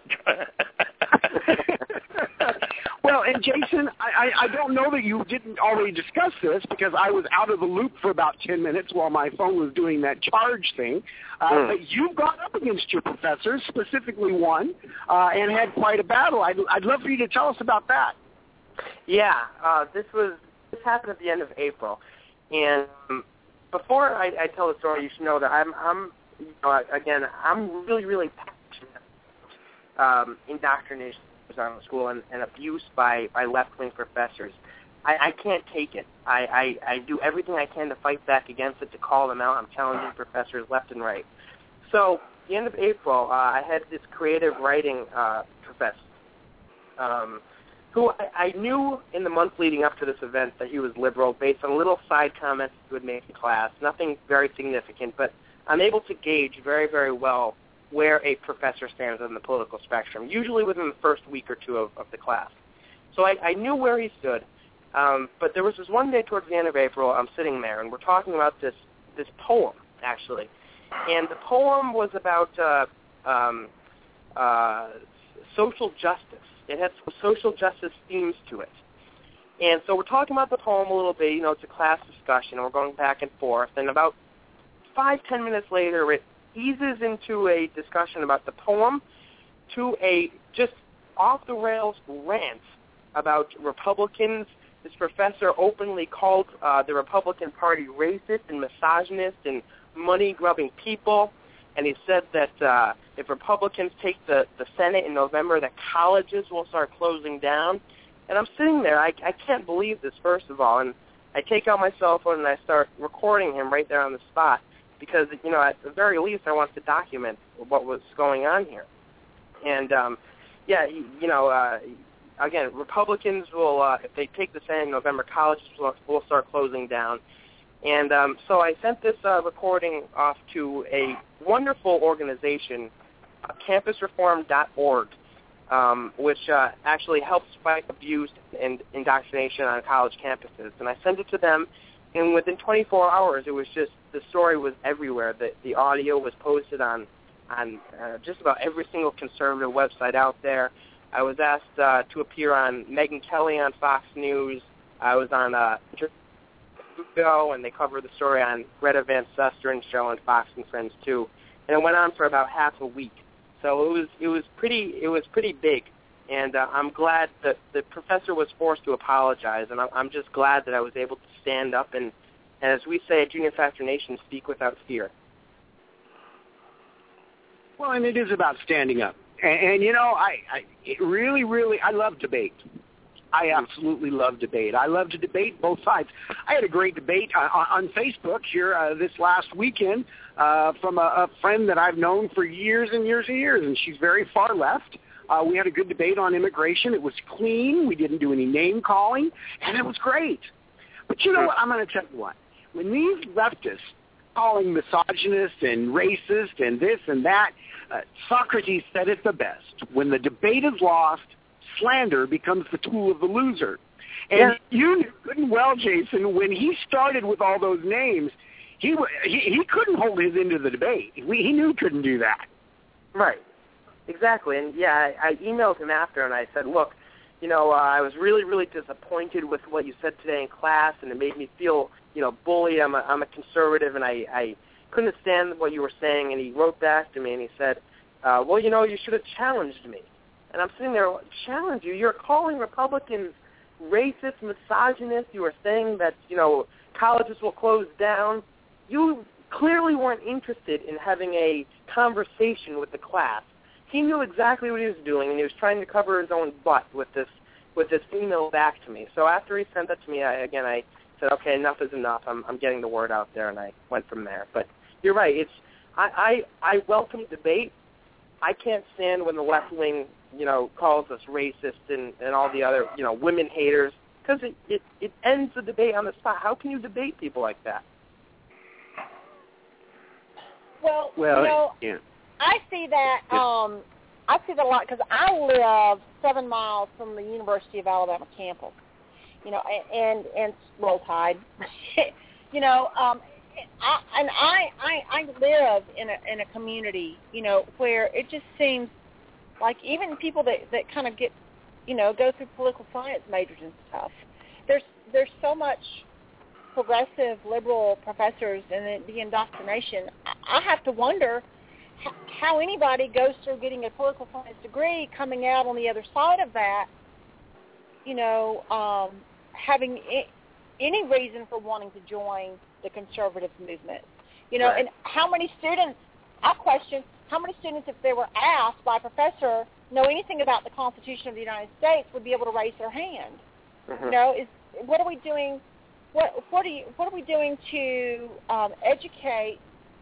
Well, and Jason, I, I don't know that you didn't already discuss this because I was out of the loop for about ten minutes while my phone was doing that charge thing. Uh, mm. But you've gone up against your professors, specifically one, uh, and had quite a battle. I'd, I'd love for you to tell us about that. Yeah, uh, this was this happened at the end of April, and um, before I, I tell the story, you should know that I'm, I'm you know, again, I'm really, really passionate about um, indoctrination in school and, and abuse by, by left-wing professors. I, I can't take it. I, I, I do everything I can to fight back against it, to call them out. I'm challenging professors left and right. So, at the end of April, uh, I had this creative writing uh, professor um, who I, I knew in the month leading up to this event that he was liberal based on little side comments he would make in class, nothing very significant, but I'm able to gauge very, very well where a professor stands on the political spectrum, usually within the first week or two of, of the class. So I, I knew where he stood, um, but there was this one day towards the end of April, I'm sitting there, and we're talking about this, this poem, actually. And the poem was about uh, um, uh, social justice. It had some social justice themes to it. And so we're talking about the poem a little bit. You know, it's a class discussion, and we're going back and forth. And about five, ten minutes later, it eases into a discussion about the poem to a just off-the-rails rant about Republicans. This professor openly called uh, the Republican Party racist and misogynist and money-grubbing people, and he said that uh, if Republicans take the, the Senate in November, that colleges will start closing down. And I'm sitting there. I, I can't believe this, first of all, and I take out my cell phone and I start recording him right there on the spot because, you know, at the very least I want to document what was going on here. And, um, yeah, you know, uh, again, Republicans will, uh, if they take the Senate in November, colleges will, will start closing down. And um, so I sent this uh, recording off to a wonderful organization, uh, campus reform dot org, um, which uh, actually helps fight abuse and indoctrination on college campuses. And I sent it to them, and within twenty-four hours, it was just, the story was everywhere. The, the audio was posted on, on uh, just about every single conservative website out there. I was asked uh, to appear on Megyn Kelly on Fox News. I was on uh, Go, and they covered the story on Greta Van Susteren's show on Fox and Friends too, and it went on for about half a week. So it was it was pretty it was pretty big, and uh, I'm glad that the professor was forced to apologize, and I'm, I'm just glad that I was able to stand up and, and as we say at Junior Factor Nation, speak without fear. Well, and it is about standing up, and, and you know, I, I it really, really, I love debate. I absolutely love debate. I love to debate both sides. I had a great debate on, on Facebook here uh, this last weekend uh, from a, a friend that I've known for years and years and years, and she's very far left. Uh, we had a good debate on immigration. It was clean. We didn't do any name-calling, and it was great. But you know what? I'm going to tell you what. When these leftists calling misogynist and racist and this and that, uh, Socrates said it the best. When the debate is lost, slander becomes the tool of the loser. And yeah. You knew good and well, Jason, when he started with all those names, he he, he couldn't hold his end of the debate. We, he knew he couldn't do that. Right. Exactly. And, yeah, I, I emailed him after, and I said, look, you know, uh, I was really, really disappointed with what you said today in class, and it made me feel, you know, bullied. I'm a, I'm a conservative, and I, I couldn't stand what you were saying. And he wrote back to me, and he said, uh, well, you know, you should have challenged me. And I'm sitting there, challenge you. You're calling Republicans racist, misogynist. You are saying that, you know, colleges will close down. You clearly weren't interested in having a conversation with the class. He knew exactly what he was doing, and he was trying to cover his own butt with this with this email back to me. So after he sent that to me, I, again, I said, okay, enough is enough. I'm, I'm getting the word out there, and I went from there. But you're right. It's I, I, I welcome debate. I can't stand when the left wing, you know, calls us racist and, and all the other, you know, women haters, because it, it, it ends the debate on the spot. How can you debate people like that? Well, well you know, yeah. I see that, um, I see that a lot because I live seven miles from the University of Alabama campus, you know, and, and Roll Tide, you know, um, I, and I, I, I live in a, in a community, you know, where it just seems like even people that, that kind of get, you know, go through political science majors and stuff, there's there's so much progressive liberal professors and the indoctrination. I, I have to wonder how, how anybody goes through getting a political science degree, coming out on the other side of that, you know, um, having it, any reason for wanting to join the conservative movement. You know, right. and how many students, I question, how many students, if they were asked by a professor, know anything about the Constitution of the United States, would be able to raise their hand? Mm-hmm. You know, is what are we doing? What what are you, what are we doing to um, educate,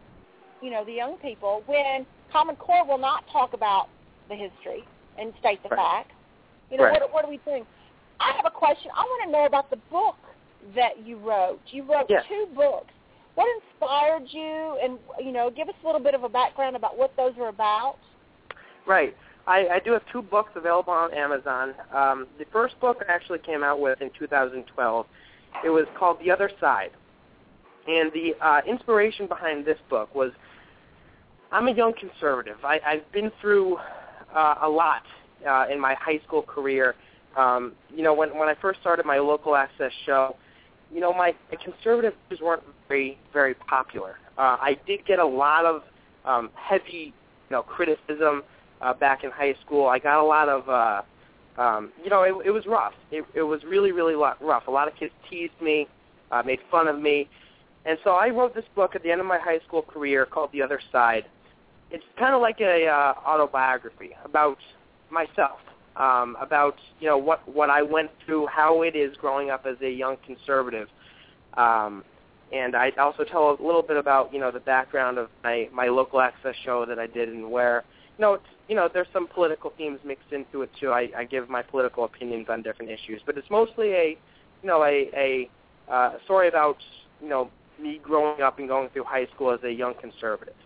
you know, the young people when Common Core will not talk about the history and state the right. facts? You know, right. what what are we doing? I have a question. I want to know about the book that you wrote. You wrote yes. two books. What inspired you? And, you know, give us a little bit of a background about what those are about. Right. I, I do have two books available on Amazon. Um, the first book I actually came out with in two thousand twelve. It was called The Other Side. And the uh, inspiration behind this book was I'm a young conservative. I, I've been through uh, a lot uh, in my high school career. Um, you know, when, when I first started my local access show, you know, my, my conservative views weren't very, very popular. Uh, I did get a lot of um, heavy, you know, criticism uh, back in high school. I got a lot of, uh, um, you know, it, it was rough. It, it was really, really rough. A lot of kids teased me, uh, made fun of me. And so I wrote this book at the end of my high school career called The Other Side. It's kind of like a uh, autobiography about myself. Um, about, you know, what, what I went through, how it is growing up as a young conservative. Um, and I also tell a little bit about, you know, the background of my, my local access show that I did and where, you know, it's, you know, there's some political themes mixed into it too. I, I give my political opinions on different issues. But it's mostly a, you know, a, a uh, story about, you know, me growing up and going through high school as a young conservative.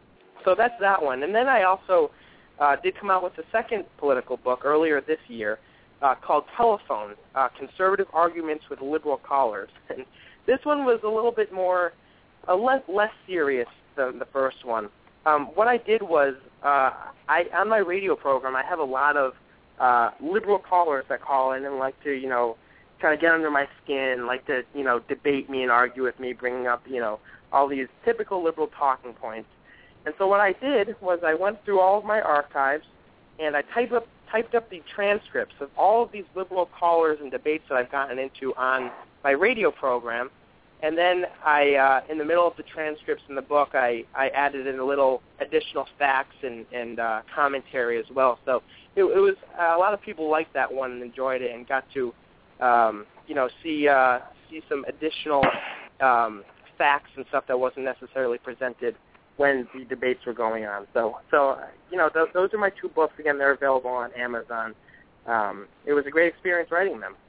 So that's that one. And then I also... Uh, did come out with a second political book earlier this year uh, called Telephone, uh, Conservative Arguments with Liberal Callers. And this one was a little bit more, uh, less, less serious than the first one. Um, what I did was, uh, I on my radio program, I have a lot of uh, liberal callers that call in and like to, you know, kind of get under my skin, like to, you know, debate me and argue with me, bringing up, you know, all these typical liberal talking points. And so what I did was I went through all of my archives, and I typed up, typed up the transcripts of all of these liberal callers and debates that I've gotten into on my radio program. And then I, uh, in the middle of the transcripts in the book, I, I added in a little additional facts and, and uh, commentary as well. So it, it was uh, a lot of people liked that one and enjoyed it and got to, um, you know, see uh, see some additional um, facts and stuff that wasn't necessarily presented when the debates were going on. So, so you know, th- those are my two books. Again, they're available on Amazon. Um, it was a great experience writing them.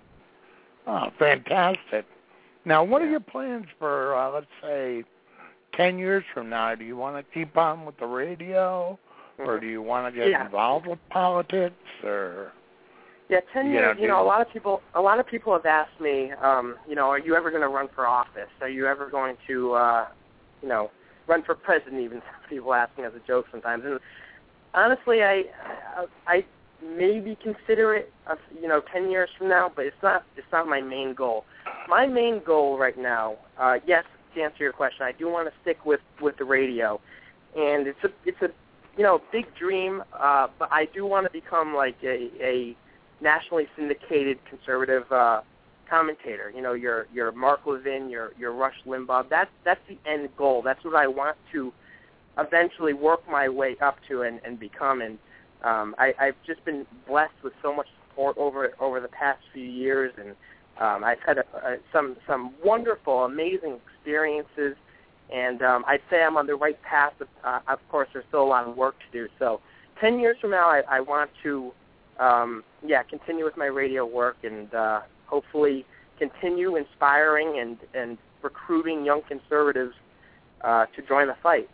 Oh, fantastic. Now, what are your plans for, uh, let's say, ten years from now? Do you want to keep on with the radio, mm-hmm. or do you want to get yeah. involved with politics, or... Yeah, ten years, you know, a lot of people a lot of people have asked me, um, you know, are you ever going to run for office? Are you ever going to, uh, you know, run for president? Even people ask me as a joke sometimes. And honestly, I, I, I maybe consider it, uh, you know, ten years from now, but it's not it's not my main goal. My main goal right now, uh, yes, to answer your question, I do want to stick with, with the radio, and it's a it's a you know big dream, uh, but I do want to become like a, a nationally syndicated conservative uh, commentator. You know, your your Mark Levin, your your Rush Limbaugh. That's that's the end goal. That's what I want to eventually work my way up to and, and become. And um, I, I've just been blessed with so much support over over the past few years, and um, I've had a, a, some some wonderful, amazing experiences. And um, I'd say I'm on the right path. But, uh, of course, there's still a lot of work to do. So, ten years from now, I, I want to. Um, yeah, continue with my radio work and uh, hopefully continue inspiring and, and recruiting young conservatives uh, to join the fight.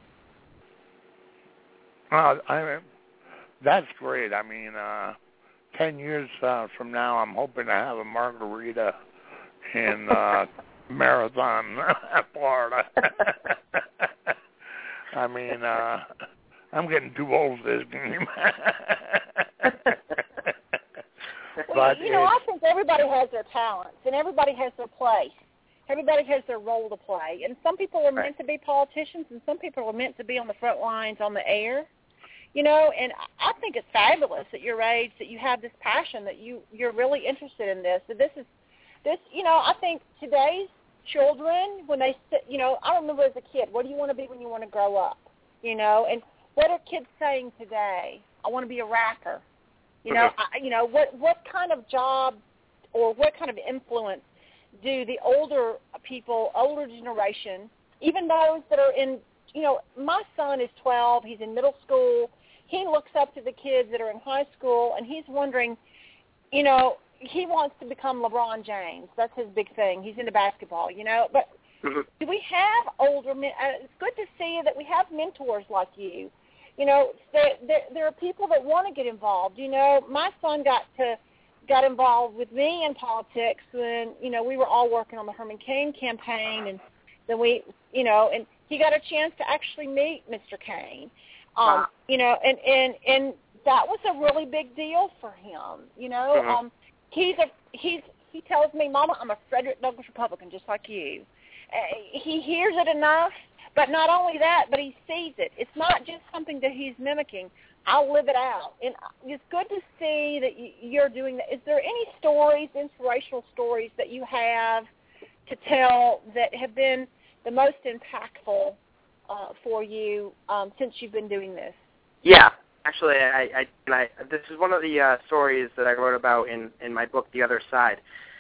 Uh, I mean, that's great. I mean, uh, ten years uh, from now, I'm hoping to have a margarita in uh, Marathon, Florida. I mean, uh, I'm getting too old for this game. Well, you know, I think everybody has their talents, and everybody has their place. Everybody has their role to play. And some people are meant to be politicians, and some people are meant to be on the front lines, on the air. You know, and I think it's fabulous at your age that you have this passion, that you, you're really interested in this. That this is this, you know, I think today's children, when they, you know, I remember as a kid, what do you want to be when you want to grow up? You know, and what are kids saying today? I want to be a racker. You know, I, you know, what what kind of job or what kind of influence do the older people, older generation, even those that are in, you know, my son is twelve, he's in middle school, he looks up to the kids that are in high school, and he's wondering, you know, he wants to become LeBron James. That's his big thing. He's into basketball, you know. But do we have older men? Uh, it's good to see that we have mentors like you. You know, there, there, there are people that want to get involved. You know, my son got to got involved with me in politics when, you know, we were all working on the Herman Cain campaign, and then we, you know, and he got a chance to actually meet Mister Cain. Um, wow. You know, and, and, and that was a really big deal for him, you know. Mm-hmm. Um, he's a, he's, he tells me, Mama, I'm a Frederick Douglass Republican just like you. Uh, he hears it enough, but not only that, but he sees it. It's not just something that he's mimicking. I'll live it out. And it's good to see that you're doing that. Is there any stories, inspirational stories that you have to tell that have been the most impactful uh, for you um, since you've been doing this? Yeah. Actually, I, I, and I, this is one of the uh, stories that I wrote about in, in my book, The Other Side.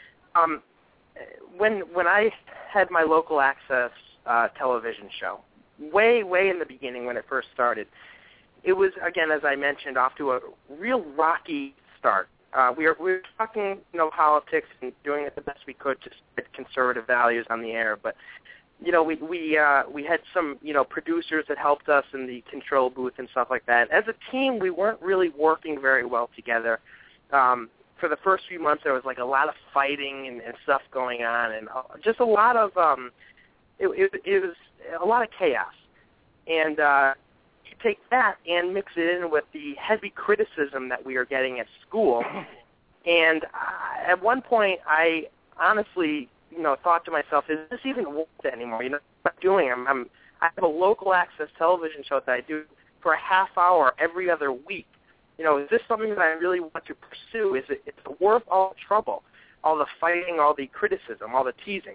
Um, when when I had my local access uh, television show, way, way in the beginning when it first started, it was, again, as I mentioned, off to a real rocky start. Uh, we, were, we were talking, you know, politics and doing it the best we could to get conservative values on the air, but you know, we we uh, we had some, you know, producers that helped us in the control booth and stuff like that. As a team, we weren't really working very well together. Um, for the first few months, there was like a lot of fighting and, and stuff going on, and just a lot of um, it, it, it was a lot of chaos. And uh, you take that and mix it in with the heavy criticism that we are getting at school. And uh, at one point, I honestly, you know, thought to myself, is this even worth it anymore? You know, what I'm doing, I'm, I'm, I have a local access television show that I do for a half hour every other week. You know, is this something that I really want to pursue? Is it it's worth all the trouble, all the fighting, all the criticism, all the teasing?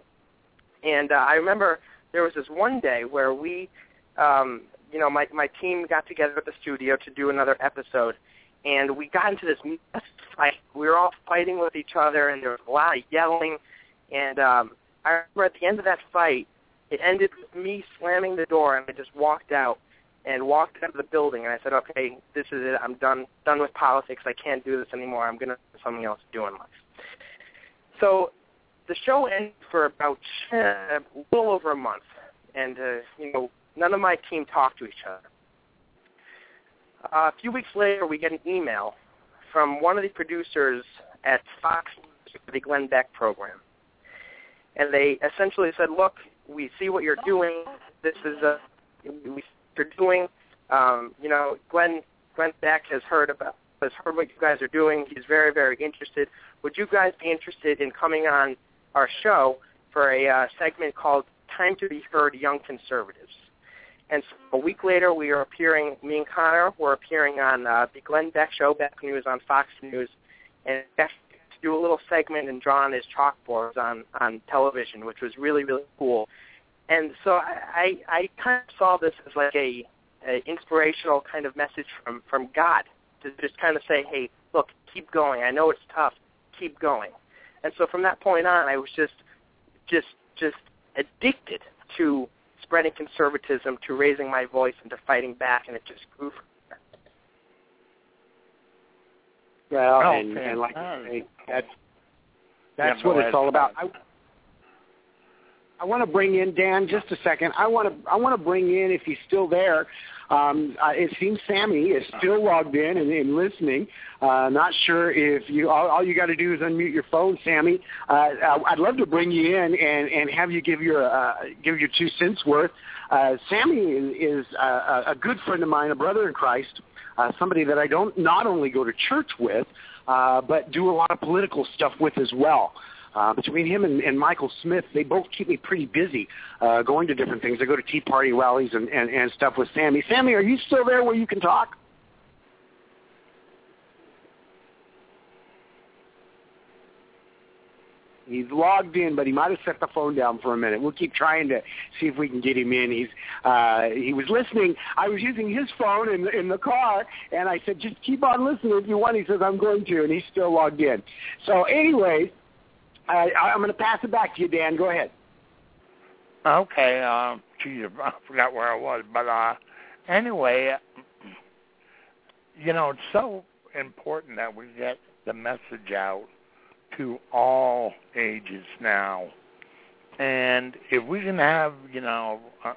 And uh, I remember there was this one day where we, um, you know, my, my team got together at the studio to do another episode, and we got into this mess fight. We were all fighting with each other, and there was a lot of yelling. And um, I remember at the end of that fight, it ended with me slamming the door, and I just walked out and walked out of the building. And I said, okay, this is it. I'm done done with politics. I can't do this anymore. I'm going to do something else to do in life. So the show ended for about uh, a little over a month. And, uh, you know, none of my team talked to each other. Uh, a few weeks later, we get an email from one of the producers at Fox News for the Glenn Beck program. And they essentially said, look, we see what you're doing. This is a, we you're doing. Um, you know, Glenn Glenn Beck has heard about has heard what you guys are doing. He's very, very interested. Would you guys be interested in coming on our show for a uh, segment called Time to Be Heard, Young Conservatives? And so a week later, we are appearing, me and Connor were appearing on uh, the Glenn Beck Show, Beck News on Fox News, and Beck to do a little segment and draw on his chalkboards on, on television, which was really, really cool. And so I, I, I kind of saw this as like a, a inspirational kind of message from, from God to just kind of say, hey, look, keep going. I know it's tough. Keep going. And so from that point on, I was just, just, just addicted to spreading conservatism, to raising my voice, and to fighting back, and it just grew from there. Well, oh, and, and like I say, that's, that's yeah, what it's all about. I, I want to bring in Dan just a second. I want to I want to bring in, if he's still there. Um, uh, it seems Sammy is still logged in and, and listening. Uh, not sure if you all, all you got to do is unmute your phone, Sammy. Uh, I'd love to bring you in and, and have you give your uh, give your two cents worth. Uh, Sammy is, is a, a good friend of mine, a brother in Christ, uh, somebody that I don't not only go to church with, uh, but do a lot of political stuff with as well. Uh, between him and, and Michael Smith, they both keep me pretty busy uh, going to different things. I go to Tea Party rallies and, and, and stuff with Sammy. Sammy, are you still there where you can talk? He's logged in, but he might have set the phone down for a minute. We'll keep trying to see if we can get him in. He's uh, he was listening. I was using his phone in, in the car, and I said, just keep on listening if you want. He says, I'm going to, and he's still logged in. So anyway, I, I'm going to pass it back to you, Dan. Go ahead. Okay. Uh, geez, I forgot where I was. But uh, anyway, you know, it's so important that we get the message out to all ages now. And if we can have, you know, uh,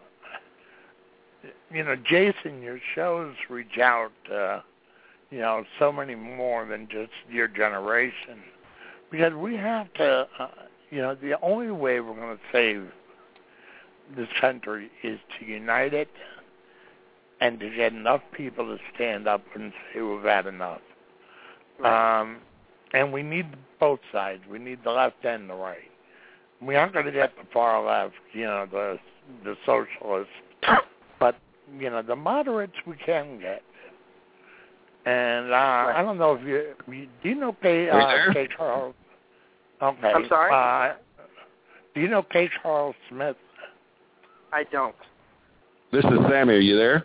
you know, Jason, your shows reach out to, you know, so many more than just your generation. Because we have to, uh, you know, the only way we're going to save this country is to unite it and to get enough people to stand up and say we've had enough. Right. Um, and we need both sides. We need the left and the right. We aren't going to get the far left, you know, the the socialists, but, you know, the moderates we can get. And uh, right. I don't know if you, you do you know K, uh, K. Charles? Okay. I'm sorry? Uh, do you know K. Charles Smith? I don't. This is Sammy. Are you there?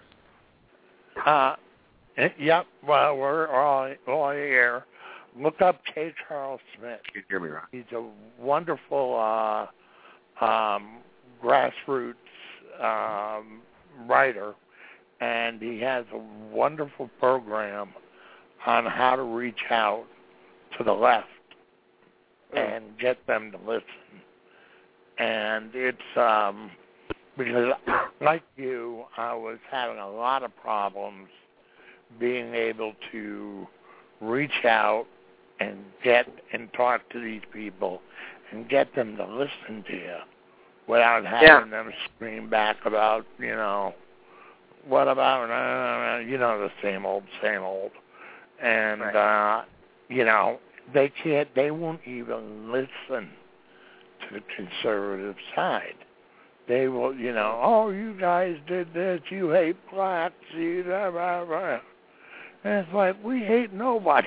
Uh, yep. Well, we're all, all here. Look up K. Charles Smith. You hear me right? He's a wonderful uh, um, grassroots um, writer, and he has a wonderful program on how to reach out to the left mm. and get them to listen. And it's um, because, like you, I was having a lot of problems being able to reach out and get and talk to these people and get them to listen to you without having yeah. them scream back about, you know, what about, uh, you know, the same old, same old. And, right. uh, you know, they can't, they won't even listen to the conservative side. They will, you know, oh, you guys did this, you hate blacks, you blah, blah, blah. And it's like, we hate nobody.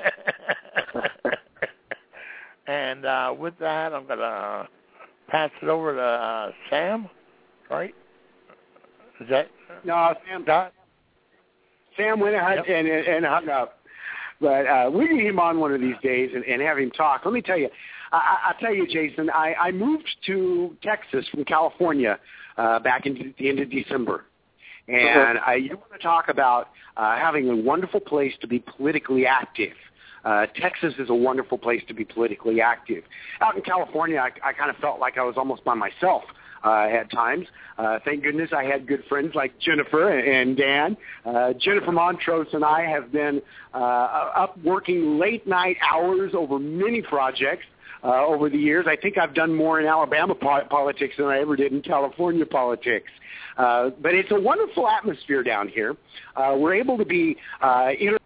And uh, with that, I'm going to pass it over to uh, Sam, right? Is that? No, Sam. That? Sam went ahead yep. and, and hung up. But uh, we need him on one of these days and, and have him talk. Let me tell you, I, I'll tell you, Jason, I, I moved to Texas from California uh, back in the end of December. And uh, you want to talk about uh, having a wonderful place to be politically active. Uh, Texas is a wonderful place to be politically active. Out in California, I, I kind of felt like I was almost by myself uh, at times. Uh, thank goodness I had good friends like Jennifer and Dan. Uh, Jennifer Montrose and I have been uh, up working late night hours over many projects uh, over the years. I think I've done more in Alabama po- politics than I ever did in California politics. Uh, but it's a wonderful atmosphere down here. Uh, we're able to be uh, inter-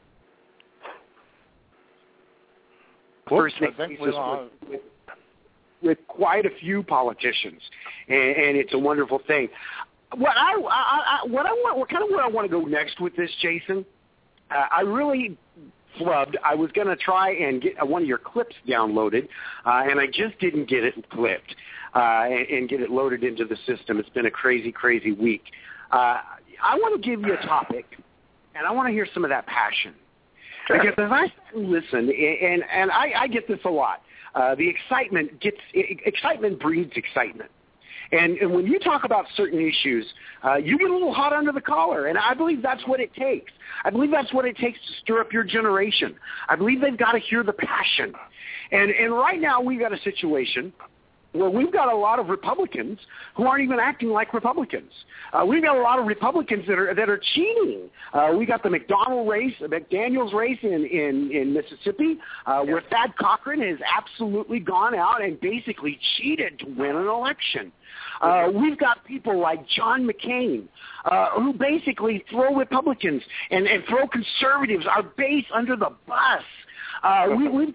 First Nations with, with, with quite a few politicians, and, and it's a wonderful thing. What I, I, I what I want, what kind of where I want to go next with this, Jason? Uh, I really flubbed. I was going to try and get one of your clips downloaded, uh, and I just didn't get it clipped uh, and, and get it loaded into the system. It's been a crazy, crazy week. Uh, I want to give you a topic, and I want to hear some of that passion. Sure. Because as I listen, and and I, I get this a lot, uh, the excitement gets excitement breeds excitement, and, and when you talk about certain issues, uh, you get a little hot under the collar, and I believe that's what it takes. I believe that's what it takes to stir up your generation. I believe they've got to hear the passion, and and right now we've got a situation where we've got a lot of Republicans who aren't even acting like Republicans. Uh, we've got a lot of Republicans that are that are cheating. Uh, we got the McDonald race, the McDaniels race in in, in Mississippi, uh, yeah. where Thad Cochran has absolutely gone out and basically cheated to win an election. Uh, we've got people like John McCain uh, who basically throw Republicans and, and throw conservatives, our base, under the bus. Uh, we, we've got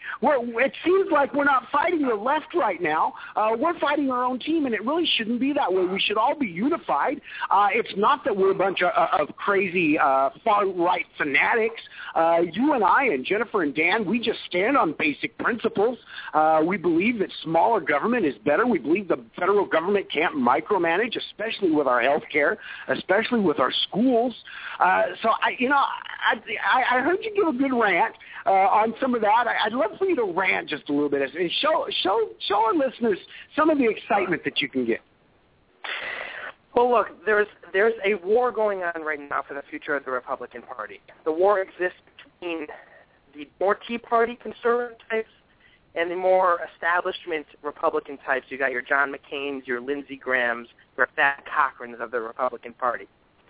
We're, it seems like we're not fighting the left right now. Uh, we're fighting our own team, and it really shouldn't be that way. We should all be unified. Uh, it's not that we're a bunch of, of crazy uh, far-right fanatics. Uh, you and I and Jennifer and Dan, we just stand on basic principles. Uh, we believe that smaller government is better. We believe the federal government can't micromanage, especially with our health care, especially with our schools. Uh, so, I, you know, I, I, I heard you give a good rant uh, on some of that. I, I'd love for you to rant just a little bit and show, show, show our listeners some of the excitement that you can get. Well, look, there's there's a war going on right now for the future of the Republican Party. The war exists between the more Tea Party conservative types and the more establishment Republican types. You got your John McCain's, your Lindsey Graham's, your Thad Cochran's of the Republican Party.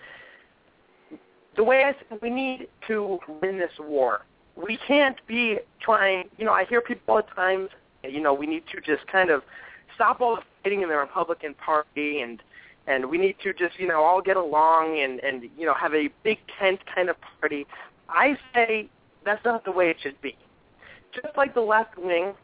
The way I think we need to win this war, we can't be trying, you know, I hear people all the time, you know, we need to just kind of stop all the fighting in the Republican Party and and we need to just, you know, all get along and, and, you know, have a big tent kind of party. I say that's not the way it should be. Just like the left wing,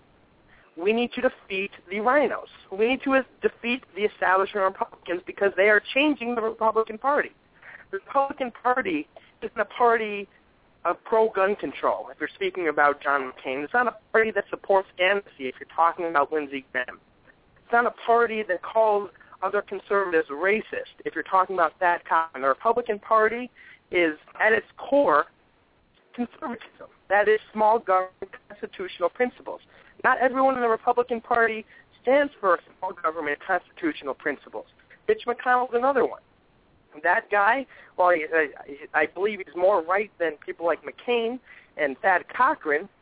we need to defeat the rhinos. We need to defeat the establishment Republicans because they are changing the Republican Party. The Republican Party isn't a party of pro-gun control, if you're speaking about John McCain. It's not a party that supports amnesty, if you're talking about Lindsey Graham. It's not a party that calls other conservatives racist, if you're talking about Thad Cochran. The Republican Party is, at its core, conservatism. That is small government constitutional principles. Not everyone in the Republican Party stands for small government constitutional principles. Mitch McConnell's another one. That guy, well, he, I, I believe he's more right than people like McCain and Thad Cochran.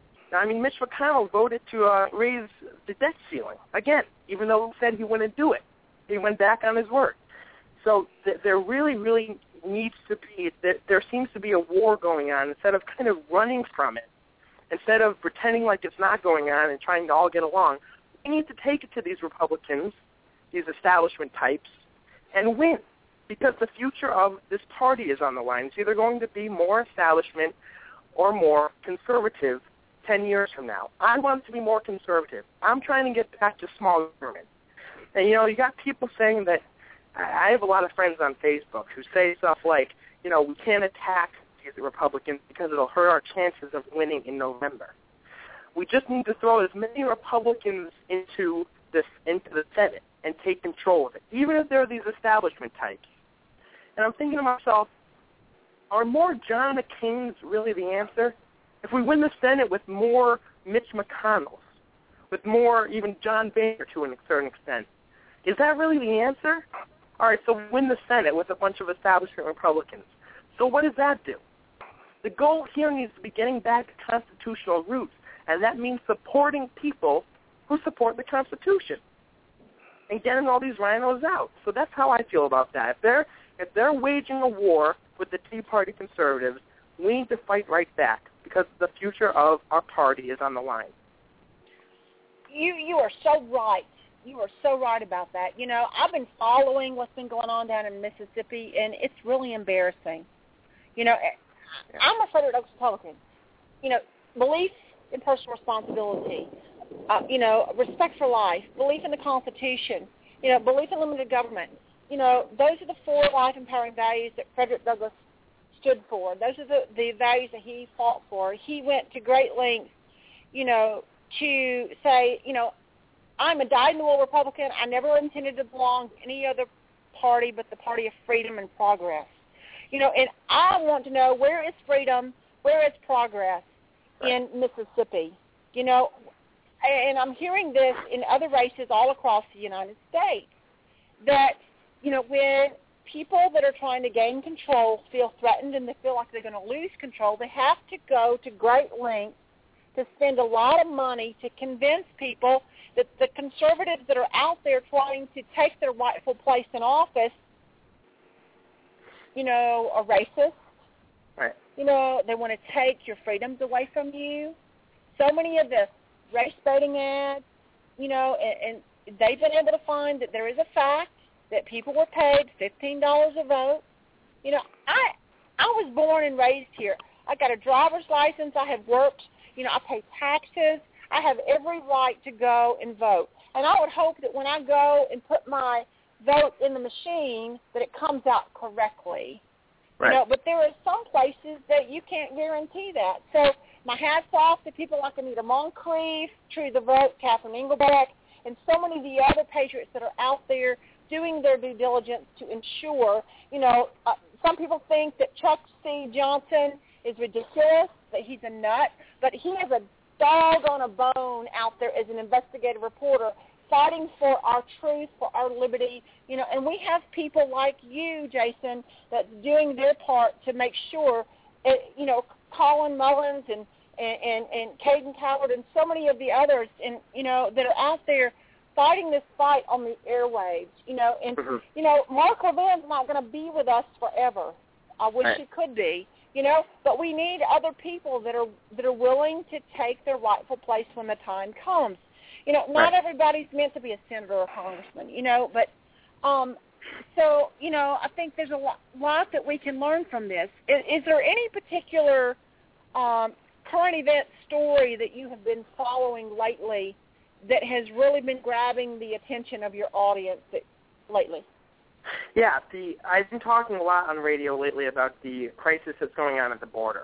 I mean, Mitch McConnell voted to uh, raise the debt ceiling, again, even though he said he wouldn't do it. He went back on his word. So th- there really, really needs to be, th- there seems to be a war going on. Instead of kind of running from it, instead of pretending like it's not going on and trying to all get along, we need to take it to these Republicans, these establishment types, and win. Because the future of this party is on the line. It's either going to be more establishment or more conservative ten years from now. I want it to be more conservative. I'm trying to get back to small government. And, you know, you got people saying that, I have a lot of friends on Facebook who say stuff like, you know, we can't attack the Republicans because it'll hurt our chances of winning in November. We just need to throw as many Republicans into this into the Senate and take control of it, even if they're these establishment types. And I'm thinking to myself, are more John McCain's really the answer? If we win the Senate with more Mitch McConnell's, with more even John Boehner to a certain extent, is that really the answer? All right, so win the Senate with a bunch of establishment Republicans. So what does that do? The goal here needs to be getting back to constitutional roots, and that means supporting people who support the Constitution and getting all these rhinos out. So that's how I feel about that. If they're, if they're waging a war with the Tea Party conservatives, we need to fight right back because the future of our party is on the line. You you are so right. You are so right about that. You know, I've been following what's been going on down in Mississippi, and it's really embarrassing. You know, I'm a Frederick Douglass Republican. You know, belief in personal responsibility, uh, you know, respect for life, belief in the Constitution, you know, belief in limited government. You know, those are the four life-empowering values that Frederick Douglass stood for. Those are the, the values that he fought for. He went to great lengths, you know, to say, you know, I'm a dyed-in-the-wool Republican. I never intended to belong to any other party but the party of freedom and progress. You know, and I want to know, where is freedom, where is progress in Mississippi? You know, and I'm hearing this in other races all across the United States, that, you know, when people that are trying to gain control feel threatened and they feel like they're going to lose control, they have to go to great lengths to spend a lot of money to convince people that the conservatives that are out there trying to take their rightful place in office, you know, are racist. Right. You know, they want to take your freedoms away from you. So many of the race baiting ads, you know, and, and they've been able to find that there is a fact that people were paid fifteen dollars a vote. You know, I I was born and raised here. I got a driver's license. I have worked, You know, I pay taxes. I have every right to go and vote. And I would hope that when I go and put my vote in the machine that it comes out correctly. Right. You know, but there are some places that you can't guarantee that. So my hat's off to people like Anita Moncrief, True the Vote, Catherine Engelbrecht, and so many of the other patriots that are out there doing their due diligence to ensure, you know, uh, some people think that Chuck C. Johnson is ridiculous, that he's a nut, but he has a dog on a bone out there as an investigative reporter fighting for our truth, for our liberty, you know, and we have people like you, Jason, that's doing their part to make sure, it, you know, Colin Mullins and, and, and, and Caden Coward and so many of the others, and you know, that are out there fighting this fight on the airwaves, you know, and, mm-hmm. you know, Mark Levin's not going to be with us forever. I wish right. he could be, you know, but we need other people that are that are willing to take their rightful place when the time comes. You know, not right. everybody's meant to be a senator or congressman, you know, but um, so, you know, I think there's a lot, lot that we can learn from this. Is, is there any particular um, current event story that you have been following lately that has really been grabbing the attention of your audience that, lately? Yeah, the I've been talking a lot on radio lately about the crisis that's going on at the border.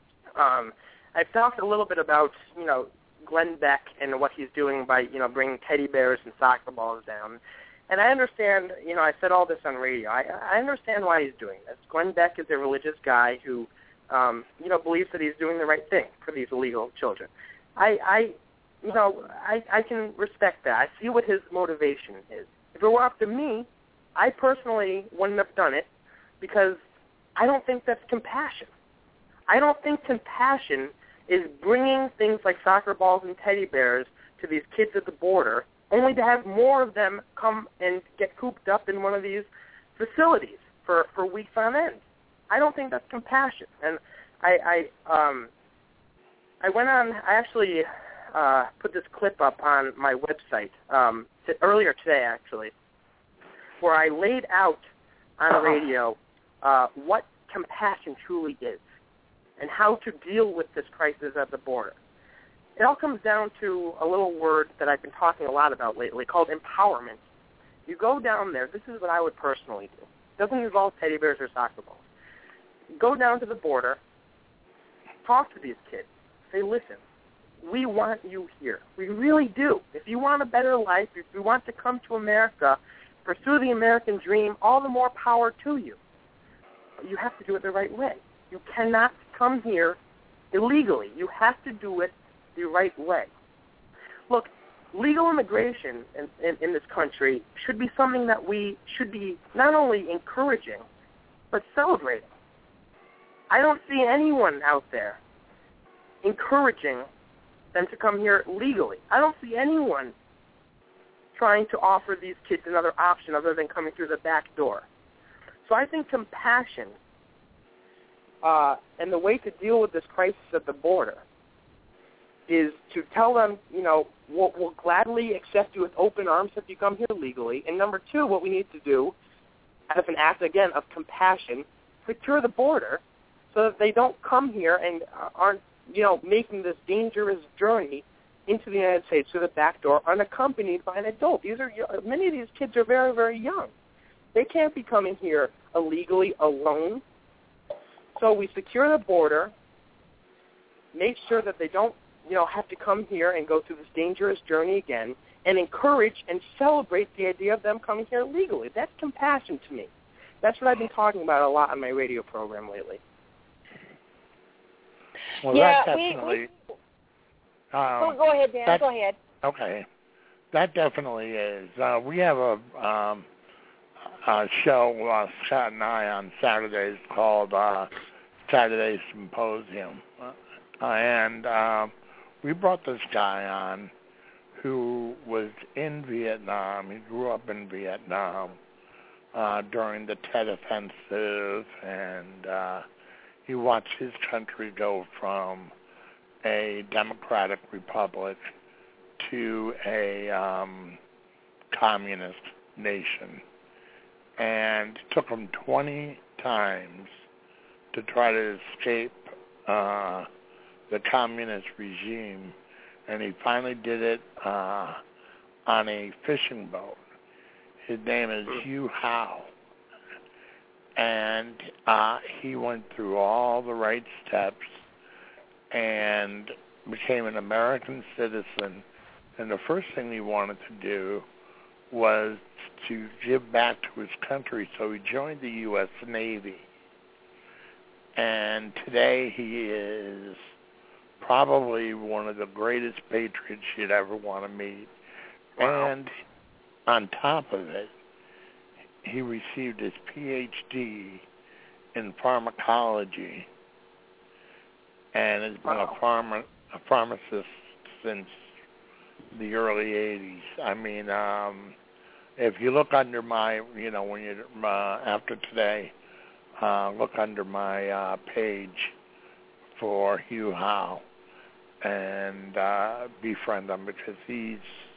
Um, I've talked a little bit about, you know, Glenn Beck and what he's doing by, you know, bringing teddy bears and soccer balls down. And I understand, you know, I said all this on radio. I, I understand why he's doing this. Glenn Beck is a religious guy who, um, you know, believes that he's doing the right thing for these illegal children. I, I you know, I, I can respect that. I see what his motivation is. If it were up to me, I personally wouldn't have done it because I don't think that's compassion. I don't think compassion is bringing things like soccer balls and teddy bears to these kids at the border only to have more of them come and get cooped up in one of these facilities for, for weeks on end. I don't think that's compassion. And I I, um, I went on, I actually uh, put this clip up on my website um, t- earlier today, actually, where I laid out on radio uh, what compassion truly is and how to deal with this crisis at the border. It all comes down to a little word that I've been talking a lot about lately called empowerment. You go down there, this is what I would personally do. It doesn't involve teddy bears or soccer balls. Go down to the border, talk to these kids, say, listen, we want you here. We really do. If you want a better life, if you want to come to America, pursue the American dream, all the more power to you. But you have to do it the right way. You cannot come here illegally. You have to do it the right way. Look, legal immigration in, in, in this country should be something that we should be not only encouraging, but celebrating. I don't see anyone out there encouraging them to come here legally. I don't see anyone trying to offer these kids another option other than coming through the back door. So I think compassion uh, and the way to deal with this crisis at the border is to tell them, you know, we'll, we'll gladly accept you with open arms if you come here legally. And number two, what we need to do, as an act, again, of compassion, secure the border so that they don't come here and aren't, you know, making this dangerous journey into the United States through the back door unaccompanied by an adult. These are many of these kids are very, very young. They can't be coming here illegally alone. So we secure the border, make sure that they don't, you know, have to come here and go through this dangerous journey again, and encourage and celebrate the idea of them coming here legally. That's compassion to me. That's what I've been talking about a lot on my radio program lately. Well, yeah, that definitely. We, we, um, go, go ahead, Dan. That, go ahead. Okay, that definitely is. Uh, we have a, um, a show, uh, Scott and I, on Saturdays called uh, Saturday Symposium, uh, and uh, we brought this guy on who was in Vietnam. He grew up in Vietnam uh, during the Tet Offensive, and uh, he watched his country go from a democratic republic to a um, communist nation. And it took him twenty times to try to escape uh, the communist regime, and he finally did it uh, on a fishing boat. His name is Hugh Howe, and uh, he went through all the right steps and became an American citizen. And the first thing he wanted to do was to give back to his country, so he joined the U S Navy. And today he is probably one of the greatest patriots you'd ever want to meet. Wow. And on top of it, he received his P H D in pharmacology and has been wow. a, pharma, a pharmacist since the early eighties. I mean, um, if you look under my, you know, when you uh, after today, uh, look under my uh, page for Hugh Howe and uh, befriend him, because he's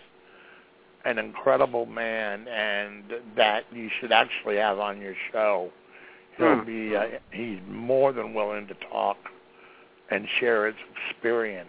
an incredible man, and that you should actually have on your show. He'll hmm. be uh, he's more than willing to talk and share his experience.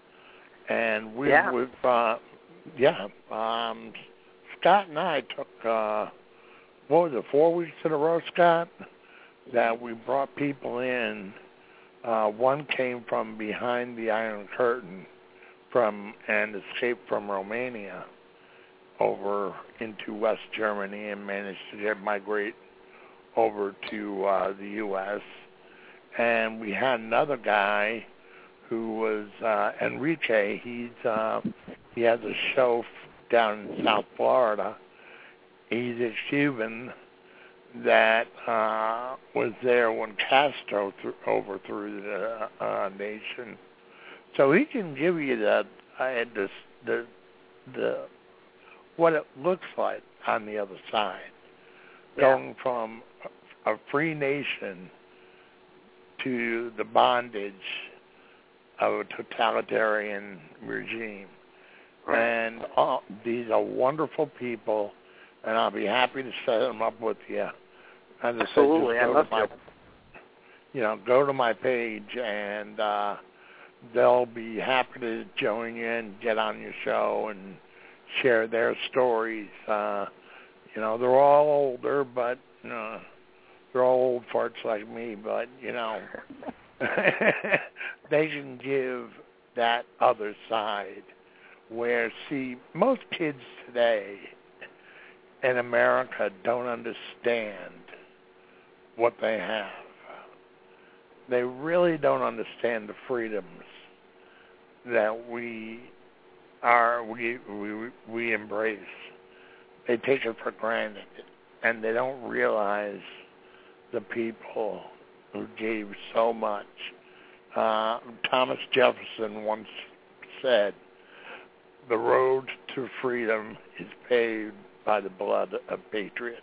And we, yeah. we've, uh, yeah, um, Scott and I took, uh, what was it, four weeks in a row, Scott, that we brought people in. Uh, one came from behind the Iron Curtain from and escaped from Romania over into West Germany and managed to get migrate over to uh, the U S And we had another guy who was uh, Enrique. He's uh, he has a show f- down in South Florida. He's a Cuban that uh, was there when Castro th- overthrew the uh, nation. So he can give you the uh, the the the what it looks like on the other side, yeah. going from a free nation to the bondage of a totalitarian regime. Right. And all, these are wonderful people, and I'll be happy to set them up with you. As I Absolutely, said, I love my, you know, go to my page, and uh, they'll be happy to join you and get on your show and share their stories. Uh, you know, they're all older, but uh, they're all old farts like me, but, you know, they can give that other side where, see, most kids today in America don't understand what they have. They really don't understand the freedoms that we are we we we embrace. They take it for granted, and they don't realize the people who gave so much. Uh, Thomas Jefferson once said, "The road to freedom is paved by the blood of patriots."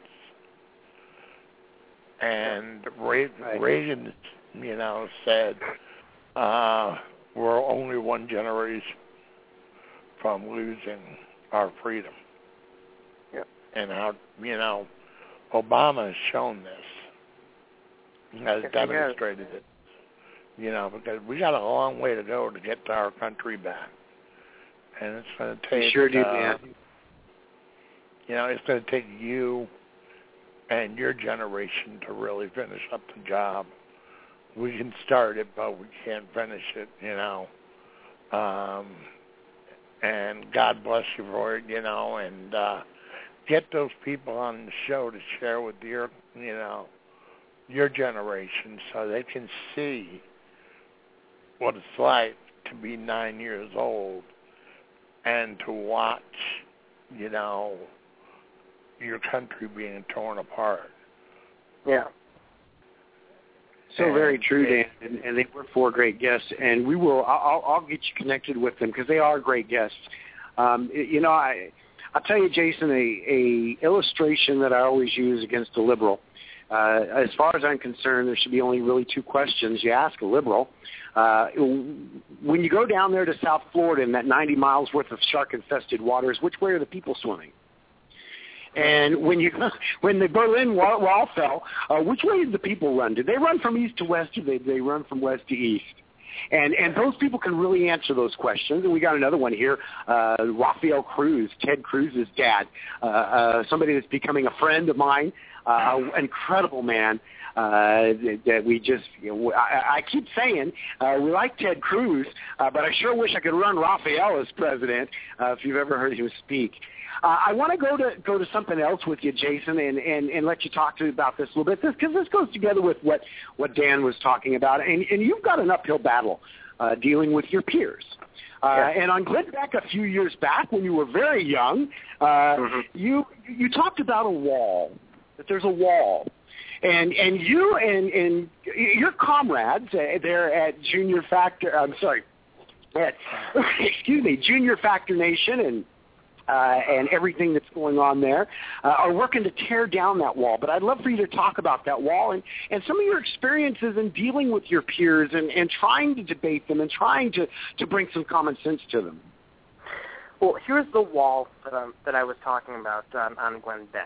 And Reagan, you know, said, uh, "We're only one generation from losing our freedom." Yep. And how, you know, Obama has shown this, has yes, demonstrated it. You know, because we got a long way to go to get to our country back, and it's going to take. We sure do, uh, man. You know, it's going to take you and your generation to really finish up the job. We can start it, but we can't finish it, you know. Um, and God bless you for it, you know, and uh, get those people on the show to share with your, you know, your generation so they can see what it's like to be nine years old and to watch, you know, your country being torn apart. Yeah. So and very true, Dan. And, and they were four great guests, and we will. I'll, I'll get you connected with them because they are great guests. Um, you know, I I'll tell you, Jason, a, a illustration that I always use against a liberal. Uh, as far as I'm concerned, there should be only really two questions you ask a liberal. Uh, when you go down there to South Florida in that ninety miles worth of shark-infested waters, which way are the people swimming? And when you when the Berlin Wall, wall fell, uh, which way did the people run? Did they run from east to west, or did they run from west to east? And and those people can really answer those questions. And we got another one here, uh, Rafael Cruz, Ted Cruz's dad, uh, uh, somebody that's becoming a friend of mine, uh, an incredible man. Uh, that, that we just, you know, I, I keep saying uh, we like Ted Cruz, uh, but I sure wish I could run Rafael as president. Uh, if you've ever heard him speak, uh, I want to go to go to something else with you, Jason, and, and, and let you talk to about this a little bit, because this, this goes together with what, what Dan was talking about, and, and you've got an uphill battle uh, dealing with your peers. Uh, yeah. And on Glenn Beck a few years back, when you were very young, uh, mm-hmm. you you talked about a wall, that there's a wall. And and you and, and your comrades uh, there at Junior Factor, I'm sorry, at, excuse me, Junior Factor Nation and uh, and everything that's going on there uh, are working to tear down that wall. But I'd love for you to talk about that wall and, and some of your experiences in dealing with your peers and, and trying to debate them and trying to, to bring some common sense to them. Well, here's the wall that, um, that I was talking about um, on Glenn Beck.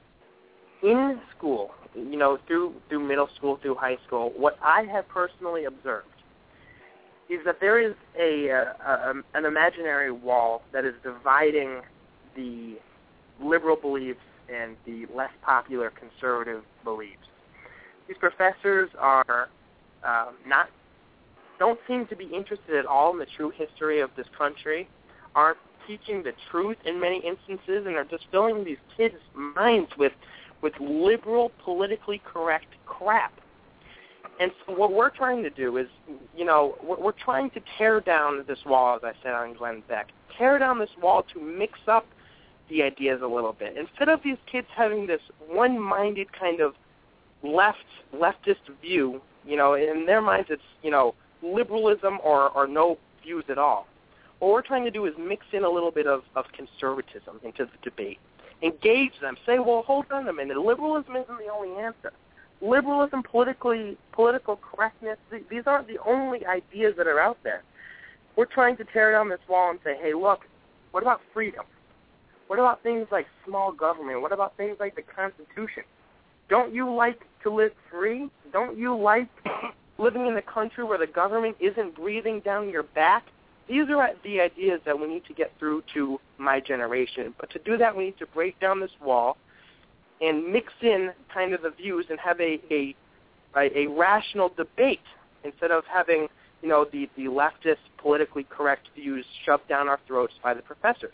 In school, you know, through through middle school, through high school, what I have personally observed is that there is a, a, a an imaginary wall that is dividing the liberal beliefs and the less popular conservative beliefs. These professors are um, not don't seem to be interested at all in the true history of this country, aren't teaching the truth in many instances, and are just filling these kids' minds with with liberal, politically correct crap. And so what we're trying to do is, you know, we're, we're trying to tear down this wall, as I said on Glenn Beck, tear down this wall to mix up the ideas a little bit. Instead of these kids having this one-minded kind of left, leftist view, you know, in their minds it's, you know, liberalism or, or no views at all. What we're trying to do is mix in a little bit of, of conservatism into the debate. Engage them. Say, well, hold on a minute. Liberalism isn't the only answer. Liberalism, politically, political correctness, th- these aren't the only ideas that are out there. We're trying to tear down this wall and say, hey, look, what about freedom? What about things like small government? What about things like the Constitution? Don't you like to live free? Don't you like living in a country where the government isn't breathing down your back? These are the ideas that we need to get through to my generation. But to do that, we need to break down this wall and mix in kind of the views and have a a, a rational debate instead of having, you know, the, the leftist, politically correct views shoved down our throats by the professors.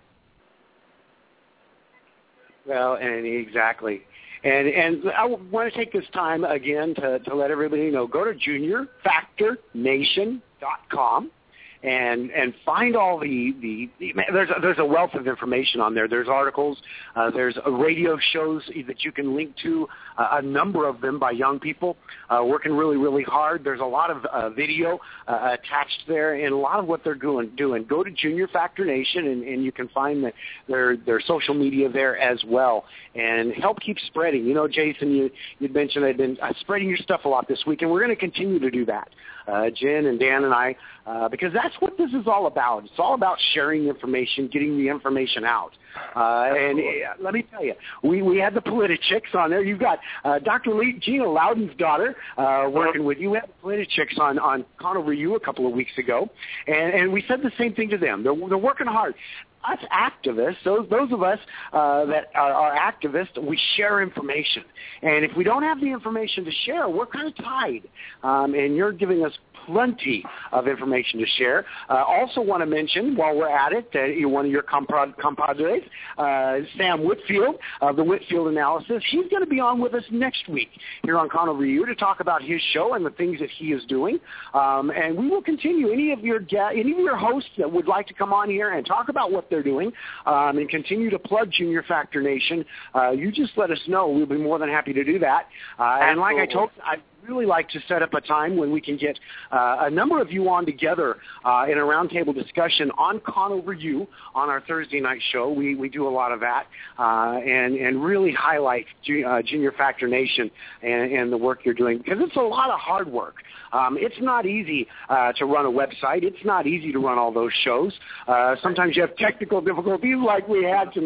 Well, and exactly. And and I want to take this time again to, to let everybody know, go to junior factor nation dot com. And and find all the, the, the there's a, there's a wealth of information on there. There's articles, uh, there's radio shows that you can link to, uh, a number of them by young people uh, working really really hard. There's a lot of uh, video uh, attached there, and a lot of what they're doing. Doing go to Junior Factor Nation, and, and you can find the, their their social media there as well, and help keep spreading. You know, Jason, you you mentioned I've been uh, spreading your stuff a lot this week, and we're going to continue to do that. Uh, Jen and Dan and I, uh, because that's what this is all about. It's all about sharing information, getting the information out. Uh, and uh, let me tell you, we, we had the Politichicks on there. You've got uh, Doctor Lee, Gina Loudon's daughter uh, working with you. We had the Politichicks on, on Conover U a couple of weeks ago, and, and we said the same thing to them. They're, they're working hard. Us activists, those those of us uh, that are, are activists, we share information. And if we don't have the information to share, we're kind of tied. Um, and you're giving us plenty of information to share. Uh, also want to mention, while we're at it, that you're one of your compad- compadres, uh, Sam Whitfield of the Whitfield Analysis. He's going to be on with us next week here on Conover U to talk about his show and the things that he is doing. Um, and we will continue. Any of your any of your hosts that would like to come on here and talk about what they're doing um, and continue to plug Junior Factor Nation, uh, you just let us know. We'll be more than happy to do that. Uh, and like I told I really like to set up a time when we can get uh, a number of you on together uh, in a roundtable discussion on Conover U on our Thursday night show. We we do a lot of that uh, and and really highlight Ju- uh, Junior Factor Nation and, and the work you're doing, because it's a lot of hard work. Um, it's not easy uh, to run a website. It's not easy to run all those shows. Uh, sometimes you have technical difficulties like we had tonight.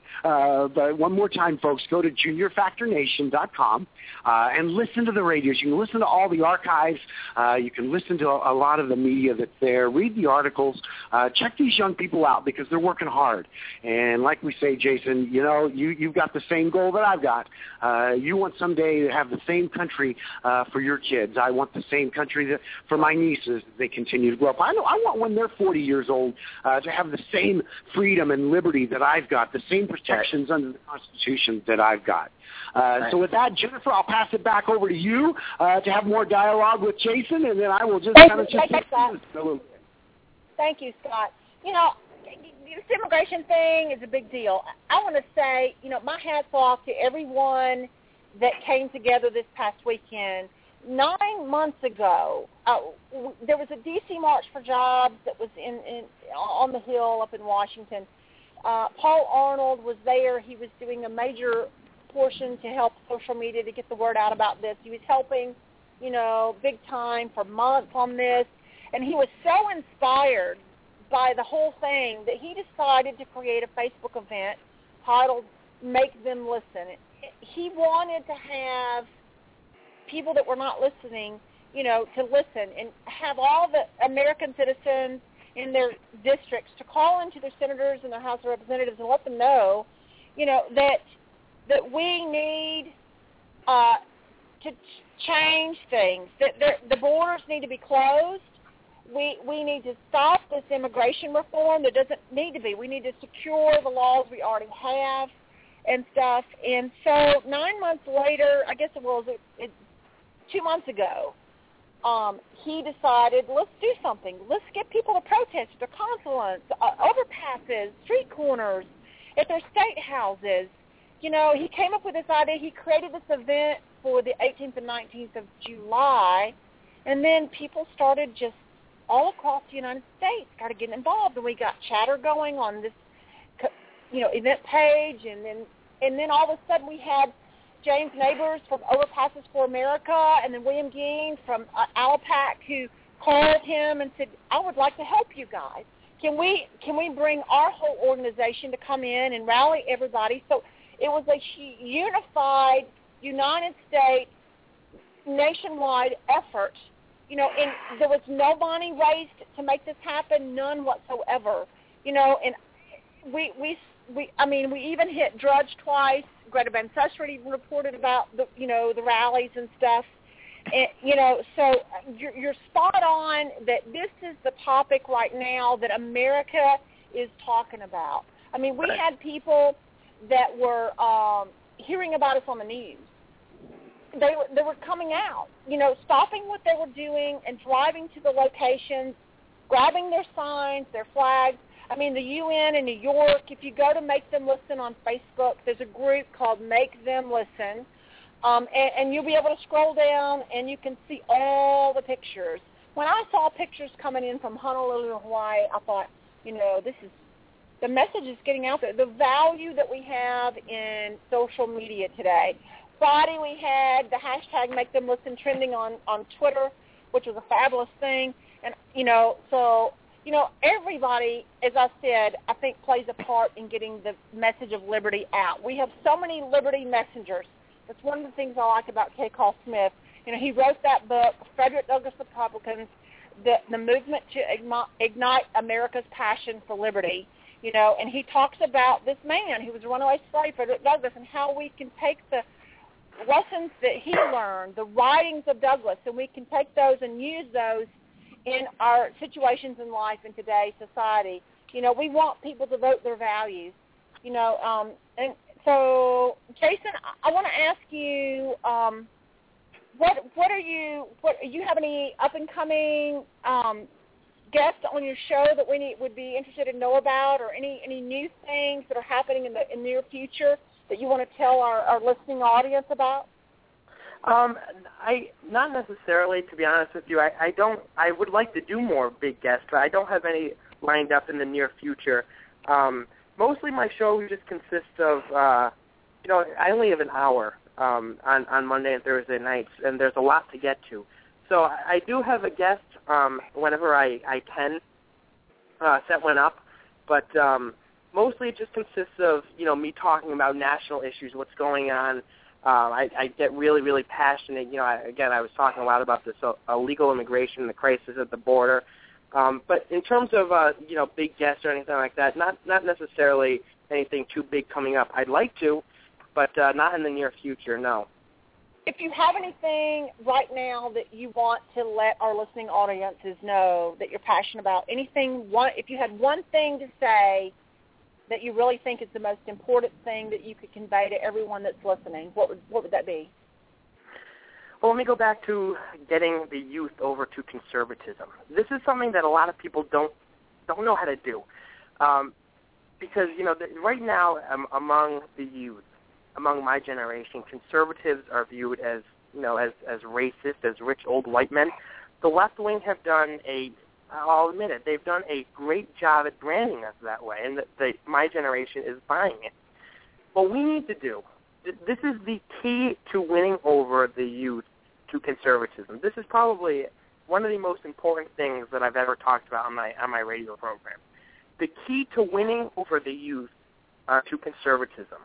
Uh, but one more time, folks, go to junior factor nation dot com uh, and listen to the radios. You can listen to all the archives. Uh, you can listen to a, a lot of the media that's there. Read the articles. Uh, check these young people out because they're working hard. And like we say, Jason, you know, you, you've got the same goal that I've got. Uh, you want someday to have the same country uh, for your kids. I want the same country that, for my nieces as they continue to grow up. I know I want when they're forty years old uh, to have the same freedom and liberty that I've got, the same protections under the Constitution that I've got. Uh, right. So with that, Jennifer, I'll pass it back over to you uh, to have more dialogue with Jason, and then I will just Thank kind of you, just... Scott. Thank you, Scott. You know, this immigration thing is a big deal. I want to say, you know, my hat's off to everyone that came together this past weekend. Nine months ago, uh, w- there was a D C March for Jobs that was in, in on the Hill up in Washington. Uh, Paul Arnold was there. He was doing a major portion to help social media to get the word out about this. He was helping, you know, big time for months on this. And he was so inspired by the whole thing that he decided to create a Facebook event titled Make Them Listen. He wanted to have people that were not listening, you know, to listen and have all the American citizens in their districts to call into their senators and their House of Representatives and let them know, you know, that that we need uh, to ch- change things, that the borders need to be closed. We we need to stop this immigration reform. There doesn't need to be. We need to secure the laws we already have and stuff. And so nine months later, I guess it was it, it, two months ago, um, he decided, let's do something. Let's get people to protest at their consulates, uh, overpasses, street corners, at their state houses. You know, he came up with this idea. He created this event for the eighteenth and nineteenth of July, and then people started just all across the United States started getting involved, and we got chatter going on this, you know, event page, and then and then all of a sudden we had James Neighbors from Overpasses for America, and then William Geen from uh, Alapac who called him and said, I would like to help you guys. Can we can we bring our whole organization to come in and rally everybody? So it was a unified United States nationwide effort. You know, and there was no money raised to make this happen, none whatsoever. You know, and we, we, we I mean, we even hit Drudge twice. Greta Van Susteren even reported about the, you know, the rallies and stuff. And, you know, so you're, you're spot on that this is the topic right now that America is talking about. I mean, we had people that were um, hearing about us on the news. They were, they were coming out, you know, stopping what they were doing and driving to the locations, grabbing their signs, their flags. I mean, the U N in New York, if you go to Make Them Listen on Facebook, there's a group called Make Them Listen, um, and, and you'll be able to scroll down and you can see all the pictures. When I saw pictures coming in from Honolulu, Hawaii, I thought, you know, this is, the message is getting out there. The value that we have in social media today. Friday we had the hashtag Make Them Listen trending on, on Twitter, which was a fabulous thing. And, you know, so, you know, everybody, as I said, I think plays a part in getting the message of liberty out. We have so many liberty messengers. That's one of the things I like about K. Carl Smith. You know, he wrote that book, Frederick Douglass Republicans, the, the movement to ignite America's passion for liberty. You know, and he talks about this man who was a runaway slave, Frederick Douglass, and how we can take the lessons that he learned, the writings of Douglass, and we can take those and use those in our situations in life in today's society. You know, we want people to vote their values. You know, um, and so, Jason, I, I want to ask you, um, what what are you? What you have any up and coming um, guests on your show that we need, would be interested to know about, or any any new things that are happening in the in the near future that you want to tell our, our listening audience about? Um, I not necessarily, to be honest with you. I, I don't. I would like to do more big guests, but I don't have any lined up in the near future. Um, mostly, my show just consists of, uh, you know, I only have an hour um, on on Monday and Thursday nights, and there's a lot to get to. So I, I do have a guest um, whenever I I can uh, set one up, but. Um, mostly it just consists of, you know, me talking about national issues, what's going on. Um, I, I get really, really passionate. You know, I, again, I was talking a lot about this uh, illegal immigration, the crisis at the border. Um, but in terms of, uh, you know, big guests or anything like that, not not necessarily anything too big coming up. I'd like to, but uh, not in the near future, no. If you have anything right now that you want to let our listening audiences know that you're passionate about, anything, one, if you had one thing to say that you really think is the most important thing that you could convey to everyone that's listening, what would what would that be? Well, let me go back to getting the youth over to conservatism. This is something that a lot of people don't don't know how to do, um, because you know the, right now um, among the youth, among my generation, conservatives are viewed as, you know, as, as racist, as rich old white men. The left wing have done a, I'll admit it, they've done a great job at branding us that way, and the, the, my generation is buying it. What we need to do, this is the key to winning over the youth to conservatism. This is probably one of the most important things that I've ever talked about on my on my radio program. The key to winning over the youth uh, to conservatism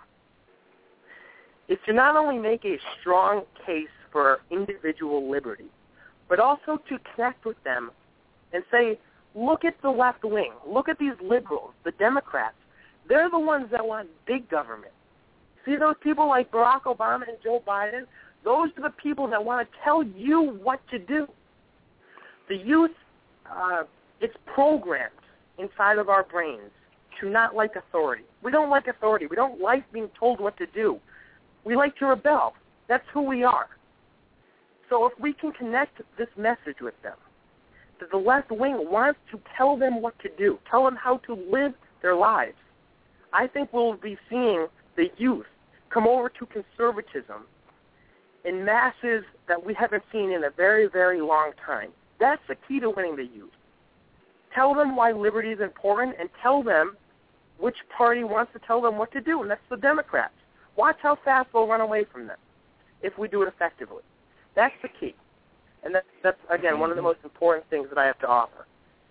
is to not only make a strong case for individual liberty, but also to connect with them and say, look at the left wing, look at these liberals, the Democrats. They're the ones that want big government. See those people like Barack Obama and Joe Biden? Those are the people that want to tell you what to do. The youth, uh, it's programmed inside of our brains to not like authority. We don't like authority. We don't like being told what to do. We like to rebel. That's who we are. So if we can connect this message with them, that the left wing wants to tell them what to do, tell them how to live their lives, I think we'll be seeing the youth come over to conservatism in masses that we haven't seen in a very, very long time. That's the key to winning the youth. Tell them why liberty is important and tell them which party wants to tell them what to do, and that's the Democrats. Watch how fast we'll run away from them if we do it effectively. That's the key. And that's, that's again, one of the most important things that I have to offer.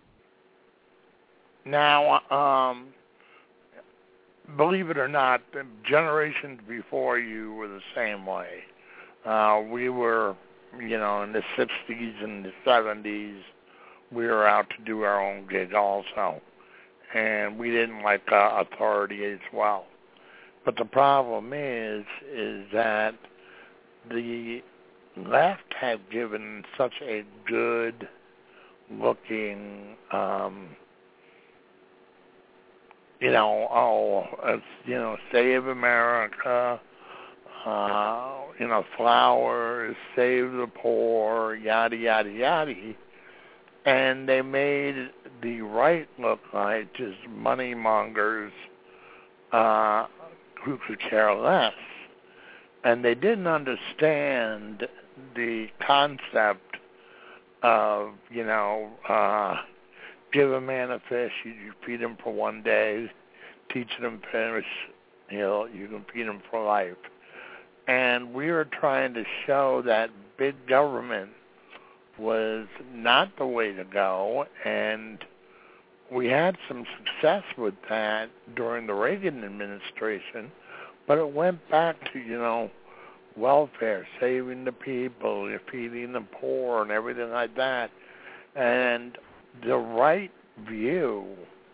Now, um, believe it or not, the generations before you were the same way. Uh, we were, you know, in the sixties and the seventies, we were out to do our own gig also. And we didn't like uh, authority as well. But the problem is, is that the left have given such a good-looking, um, you know, oh, it's, you know, Save America, uh, you know, flowers, save the poor, yada, yada, yada. And they made the right look like just money mongers, uh, who could care less. And they didn't understand the concept of, you know, uh, give a man a fish, you, you feed him for one day, teach him fish, you know, you can feed him for life. And we were trying to show that big government was not the way to go, and we had some success with that during the Reagan administration, but it went back to, you know, welfare, saving the people, feeding the poor, and everything like that. And the right view,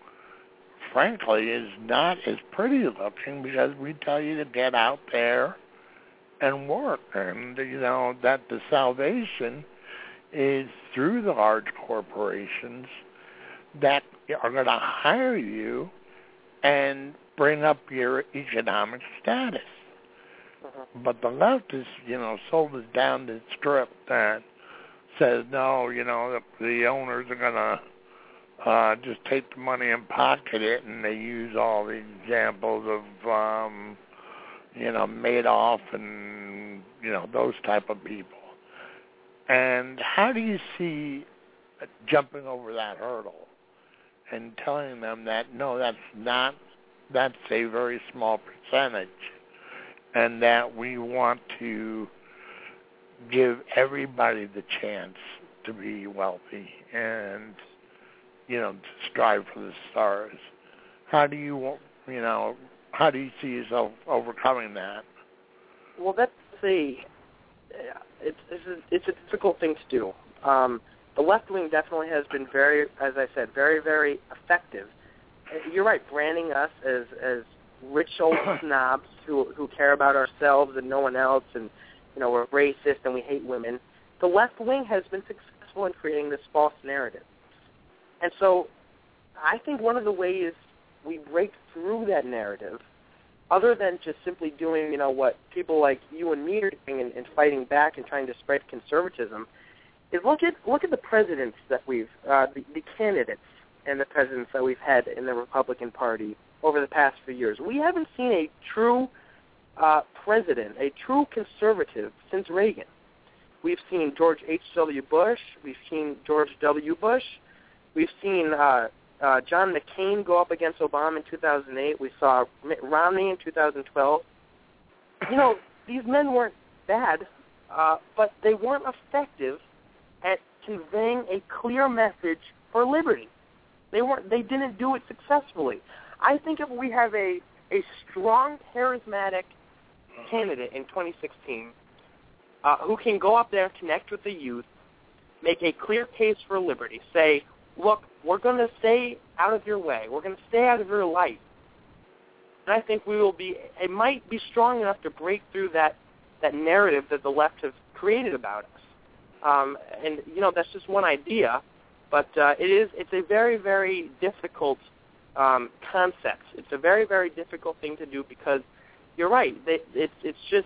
frankly, is not as pretty looking because we tell you to get out there and work, and, you know, that the salvation is through the large corporations that are going to hire you and bring up your economic status. Mm-hmm. But the left is, you know, sold us down this script that says, no, you know, the, the owners are going to uh, just take the money and pocket it, and they use all the examples of, um, you know, Madoff and, you know, those type of people. And how do you see jumping over that hurdle and telling them that, no, that's not, that's a very small percentage, and that we want to give everybody the chance to be wealthy and, you know, to strive for the stars? How do you you know, how do you see yourself overcoming that? Well, that's a it's it's a, it's a difficult thing to do. Um, the left wing definitely has been very, as I said, very very effective. You're right, branding us as as rich old snobs who who care about ourselves and no one else, and you know we're racist and we hate women. The left wing has been successful in creating this false narrative, and so I think one of the ways we break through that narrative, other than just simply doing, you know, what people like you and me are doing and, and fighting back and trying to spread conservatism, is look at look at the presidents that we've, uh, the, the candidates and the presidents that we've had in the Republican Party over the past few years. We haven't seen a true uh, president, a true conservative since Reagan. We've seen George H W. Bush. We've seen George W. Bush. We've seen uh, uh, John McCain go up against Obama in two thousand eight. We saw Mitt Romney in two thousand twelve. You know, these men weren't bad, uh, but they weren't effective at conveying a clear message for liberty. They weren't. They didn't do it successfully. I think if we have a, a strong, charismatic candidate in twenty sixteen uh, who can go up there and connect with the youth, make a clear case for liberty, say, look, we're going to stay out of your way. We're going to stay out of your life. And I think we will be, it might be strong enough to break through that, that narrative that the left have created about us. Um, and, you know, that's just one idea, but uh, it is, it's a very, very difficult um, concept. It's a very, very difficult thing to do because you're right. They, it's, it's just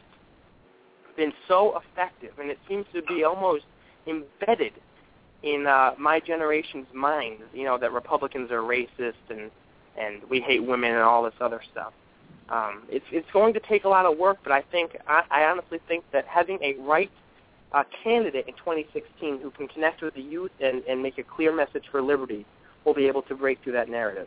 been so effective, and it seems to be almost embedded in uh, my generation's minds, you know, that Republicans are racist and, and we hate women and all this other stuff. Um, it's it's going to take a lot of work, but I think I, I honestly think that having a right uh, candidate in twenty sixteen who can connect with the youth and, and make a clear message for liberty will be able to break through that narrative.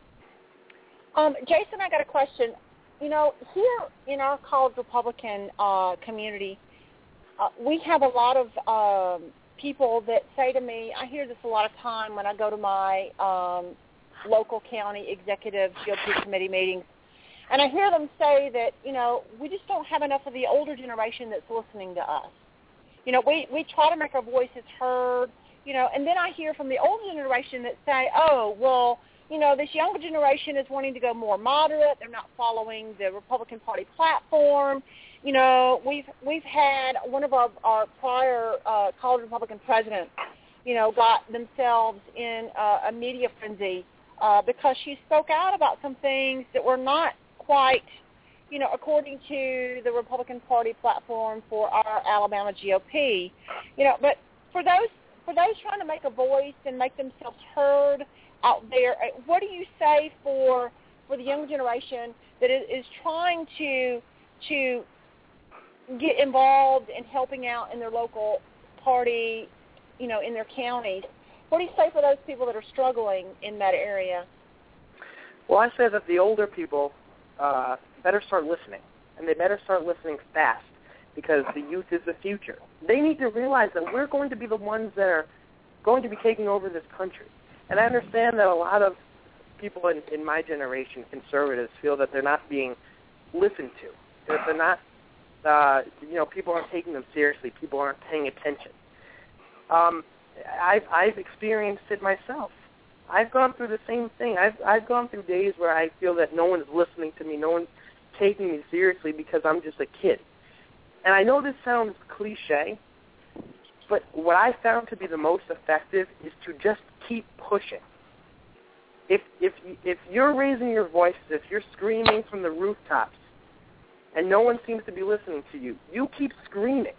Um, Jason, I got a question. You know, here in our college Republican uh, community, uh, we have a lot of um, people that say to me, I hear this a lot of time when I go to my um, local county executive G O P committee meetings, and I hear them say that, you know, we just don't have enough of the older generation that's listening to us. You know, we, we try to make our voices heard, you know, and then I hear from the older generation that say, oh, well, you know, this younger generation is wanting to go more moderate. They're not following the Republican Party platform. You know, we've we've had one of our, our prior uh, college Republican presidents, you know, got themselves in uh, a media frenzy uh, because she spoke out about some things that were not quite, you know, according to the Republican Party platform for our Alabama G O P. You know, but for those for those trying to make a voice and make themselves heard out there, what do you say for for the young generation that is trying to to get involved in helping out in their local party, you know, in their counties? What do you say for those people that are struggling in that area? Well, I say that the older people uh, better start listening, and they better start listening fast because the youth is the future. They need to realize that we're going to be the ones that are going to be taking over this country. And I understand that a lot of people in, in my generation, conservatives, feel that they're not being listened to, that they're not, uh, you know, people aren't taking them seriously, people aren't paying attention. Um, I've, I've experienced it myself. I've gone through the same thing. I've, I've gone through days where I feel that no one's listening to me, no one's taking me seriously because I'm just a kid. And I know this sounds cliche, but what I found to be the most effective is to just keep pushing. If if if you're raising your voices, if you're screaming from the rooftops, and no one seems to be listening to you, you keep screaming.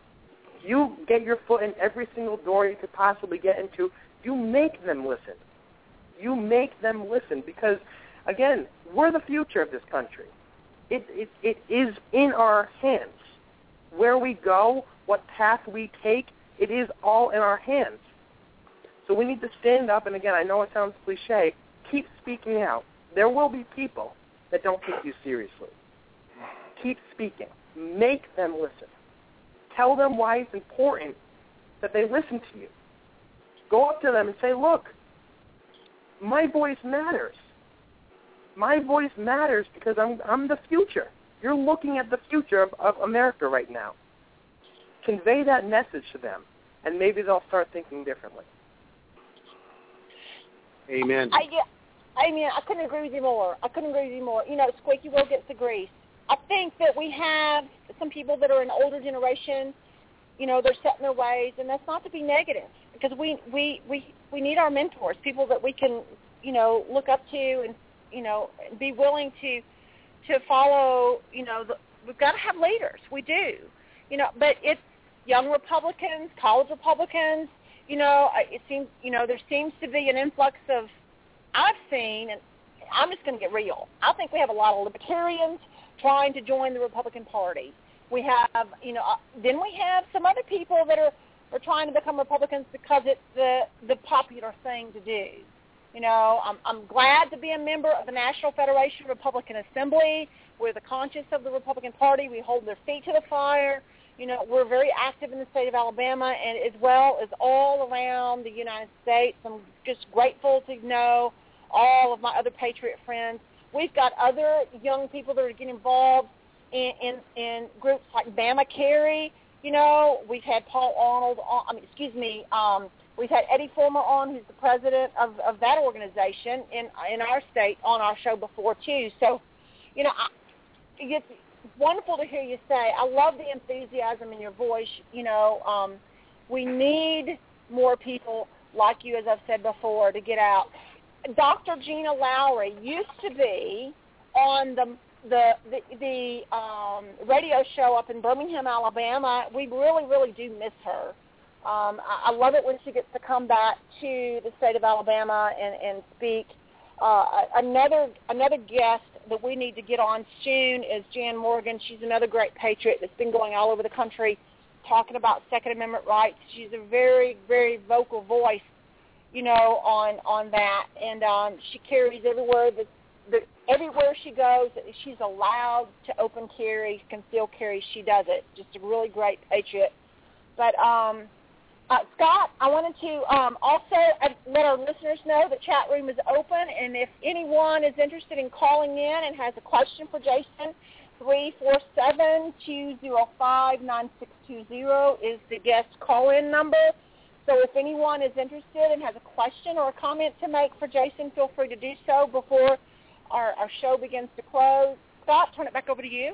You get your foot in every single door you could possibly get into. You make them listen. You make them listen because, again, we're the future of this country. It it it is in our hands. Where we go, what path we take, it is all in our hands. So we need to stand up, and again, I know it sounds cliche, keep speaking out. There will be people that don't take you seriously. Keep speaking. Make them listen. Tell them why it's important that they listen to you. Go up to them and say, look, my voice matters. my voice matters because I'm I'm the future. You're looking at the future of, of America right now. Convey that message to them, and maybe they'll start thinking differently. Amen. I, yeah, I mean, I couldn't agree with you more. I couldn't agree with you more. You know, squeaky wheel gets the grease. I think that we have some people that are an older generation, you know, they're set in their ways, and that's not to be negative, because we, we, we, we need our mentors, people that we can, you know, look up to and, you know, be willing to to follow, you know, the, we've got to have leaders. We do. You know, but it's young Republicans, college Republicans, you know, it seems, you know, there seems to be an influx of, I've seen, and I'm just going to get real, I think we have a lot of libertarians trying to join the Republican Party. We have, you know, uh, then we have some other people that are, are trying to become Republicans because it's the, the popular thing to do. You know, I'm, I'm glad to be a member of the National Federation of Republican Assembly. We're the conscience of the Republican Party. We hold their feet to the fire. You know, we're very active in the state of Alabama and as well as all around the United States. I'm just grateful to know all of my other Patriot friends. We've got other young people that are getting involved in, in, in groups like Bama Carry. You know, we've had Paul Arnold on, I mean, excuse me, um, we've had Eddie Fulmer on, who's the president of, of that organization in in our state, on our show before, too. So, you know, I, it's wonderful to hear you say, I love the enthusiasm in your voice. You know, um, we need more people like you, as I've said before, to get out. Doctor Gina Lowry used to be on the the the, the um, radio show up in Birmingham, Alabama. We really, really do miss her. Um, I, I love it when she gets to come back to the state of Alabama and, and speak. Uh, another another guest that we need to get on soon is Jan Morgan. She's another great patriot that's been going all over the country talking about Second Amendment rights. She's a very, very vocal voice, you know, on, on that. And um, she carries everywhere that, that everywhere she goes. She's allowed to open carry, concealed carry. She does it. Just a really great patriot. But um, Uh, Scott, I wanted to um, also let our listeners know the chat room is open, and if anyone is interested in calling in and has a question for Jason, three four seven, two zero five, nine six two zero is the guest call-in number. So if anyone is interested and has a question or a comment to make for Jason, feel free to do so before our, our show begins to close. Scott, turn it back over to you.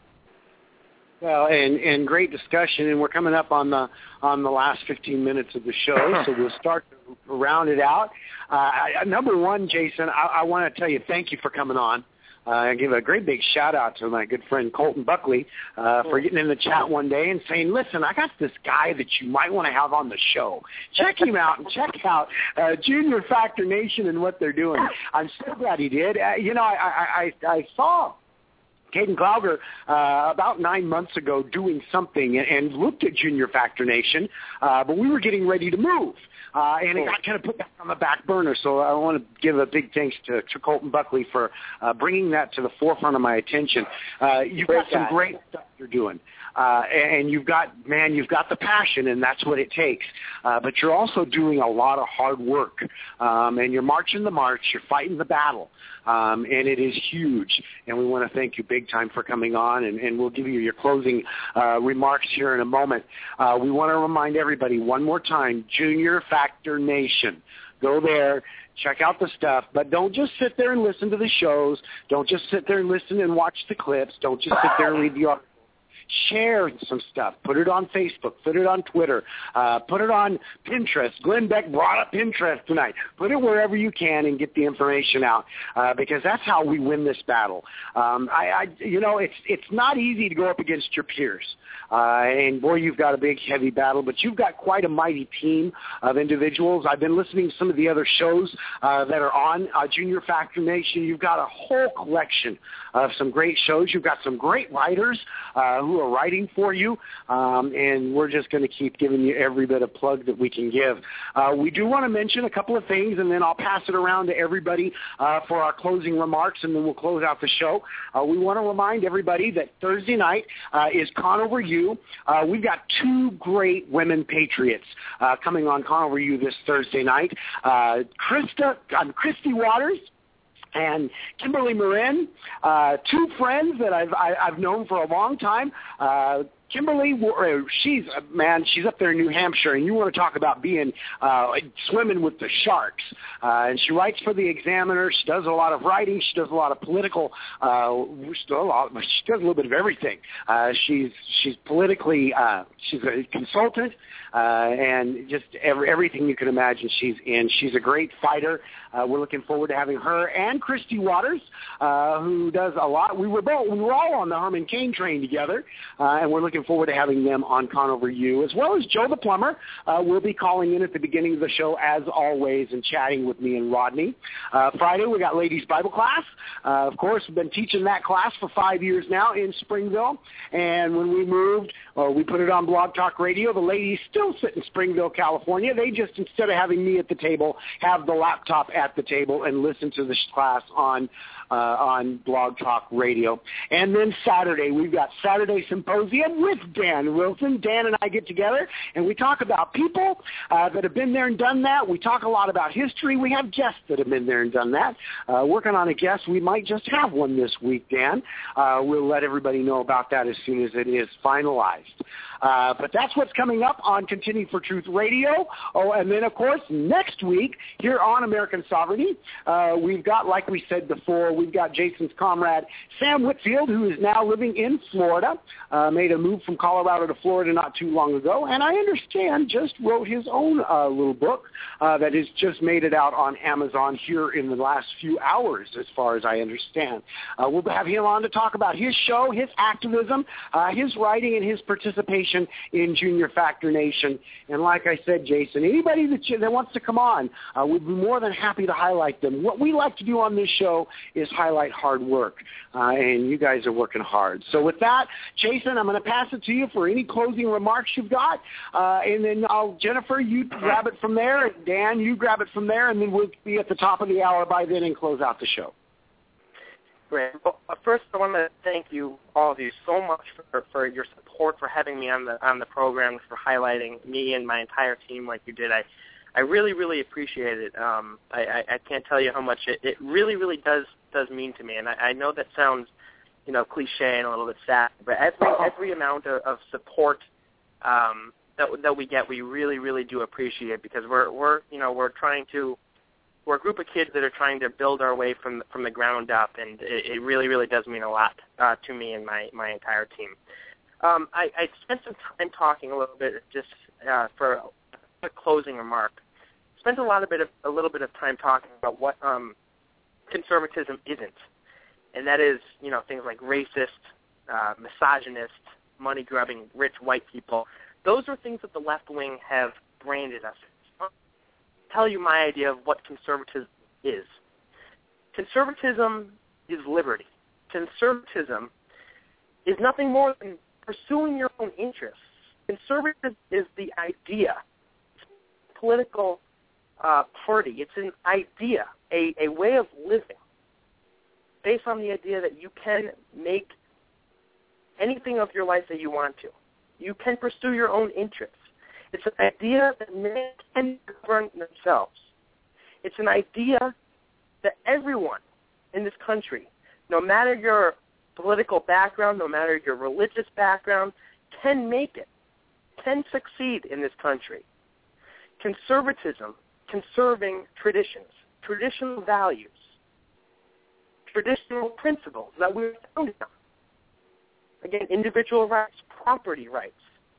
Well, and, and great discussion, and we're coming up on the on the last fifteen minutes of the show, so we'll start to round it out. Uh, number one, Jason, I, I want to tell you thank you for coming on. Uh, I give a great big shout-out to my good friend Colton Buckley uh, for getting in the chat one day and saying, listen, I got this guy that you might want to have on the show. Check him out and check out uh, Junior Factor Nation and what they're doing. I'm so glad he did. Uh, you know, I, I, I, I saw Caden Glauger uh, about nine months ago doing something and, and looked at Junior Factor Nation, uh, but we were getting ready to move. Uh, and it got kind of put back on the back burner, so I want to give a big thanks to, to Colton Buckley for uh, bringing that to the forefront of my attention. Uh, you've got some great stuff you're doing, uh, and you've got, man, you've got the passion, and that's what it takes. Uh, but you're also doing a lot of hard work, um, and you're marching the march, you're fighting the battle, um, and it is huge. And we want to thank you big time for coming on, and, and we'll give you your closing uh, remarks here in a moment. Uh, we want to remind everybody one more time, Junior Factor Nation. Go there, check out the stuff, but don't just sit there and listen to the shows. Don't just sit there and listen and watch the clips. Don't just sit there and read the articles. Share some stuff. Put it on Facebook. Put it on Twitter. Uh, put it on Pinterest. Glenn Beck brought up Pinterest tonight. Put it wherever you can and get the information out uh, because that's how we win this battle. Um, I, I, you know, it's it's not easy to go up against your peers. Uh, and, boy, you've got a big, heavy battle, but you've got quite a mighty team of individuals. I've been listening to some of the other shows uh, that are on uh, Junior Factor Nation. You've got a whole collection of some great shows. You've got some great writers uh, who are writing for you, um, and we're just going to keep giving you every bit of plug that we can give. Uh, we do want to mention a couple of things, and then I'll pass it around to everybody uh, for our closing remarks, and then we'll close out the show. Uh, we want to remind everybody that Thursday night uh, is Conover U. Uh, we've got two great women patriots uh, coming on Conover U this Thursday night. Uh, Krista, um, Christy Waters and Kimberly Marin, uh, two friends that I've I, I've known for a long time. Uh, Kimberly, she's man, she's up there in New Hampshire, and you want to talk about being uh, swimming with the sharks. Uh, and she writes for the Examiner. She does a lot of writing. She does a lot of political. Uh, she does a lot. She does a little bit of everything. Uh, she's she's politically. Uh, she's a consultant, uh, and just every, everything you can imagine she's in. She's a great fighter. Uh, we're looking forward to having her and Christy Waters, uh, who does a lot. We were both we were all on the Herman Cain train together, uh, and we're looking forward to having them on Conover U, as well as Joe the Plumber. Uh, will be calling in at the beginning of the show, as always, and chatting with me and Rodney. Uh, Friday, we got Ladies Bible Class. Uh, of course, we've been teaching that class for five years now in Springville, and when we moved, or we put it on Blog Talk Radio, the ladies still sit in Springville, California. They just, instead of having me at the table, have the laptop at the table and listen to this class on Uh, on Blog Talk Radio. And then Saturday, we've got Saturday Symposium with Dan Wilson. Dan and I get together, and we talk about people uh, that have been there and done that. We talk a lot about history. We have guests that have been there and done that. Uh, working on a guest. We might just have one this week, Dan. Uh, we'll let everybody know about that as soon as it is finalized. Uh, but that's what's coming up on Contending for Truth Radio. Oh, and then, of course, next week here on American Sovereignty, uh, we've got, like we said before, we've got Jason's comrade, Sam Whitfield, who is now living in Florida, uh, made a move from Colorado to Florida not too long ago, and I understand just wrote his own uh, little book uh, that has just made it out on Amazon here in the last few hours, as far as I understand. Uh, we'll have him on to talk about his show, his activism, uh, his writing, and his participation in Junior Factor Nation. And like I said, Jason, anybody that, you, that wants to come on, uh, we'd be more than happy to highlight them. What we like to do on this show is highlight hard work, uh, and you guys are working hard. So with that, Jason, I'm going to pass it to you for any closing remarks you've got, uh, and then I'll, Jennifer, you grab it from there, and Dan, you grab it from there, and then we'll be at the top of the hour by then and close out the show. Great. Well, first, I want to thank you, all of you, so much for, for your support, for having me on the on the program, for highlighting me and my entire team like you did. I, I really, really appreciate it. Um, I, I, I can't tell you how much it, it really, really does does mean to me. And I, I know that sounds, you know, cliche and a little bit sad, but every every amount of, of support um, that that we get, we really, really do appreciate, because we're we're you know we're trying to. We're a group of kids that are trying to build our way from from the ground up, and it, it really, really does mean a lot uh, to me and my, my entire team. Um, I, I spent some time talking a little bit, just uh, for a closing remark. Spent a lot of bit of a little bit of time talking about what um, conservatism isn't, and that is, you know, things like racist, uh, misogynist, money-grubbing, rich white people. Those are things that the left wing have branded us. Tell you my idea of what conservatism is. Conservatism is liberty. Conservatism is nothing more than pursuing your own interests. Conservatism is the idea, political uh, party. It's an idea, a, a way of living based on the idea that you can make anything of your life that you want to. You can pursue your own interests. It's an idea that men can govern themselves. It's an idea that everyone in this country, no matter your political background, no matter your religious background, can make it, can succeed in this country. Conservatism, conserving traditions, traditional values, traditional principles that we're founded on. Again, individual rights, property rights,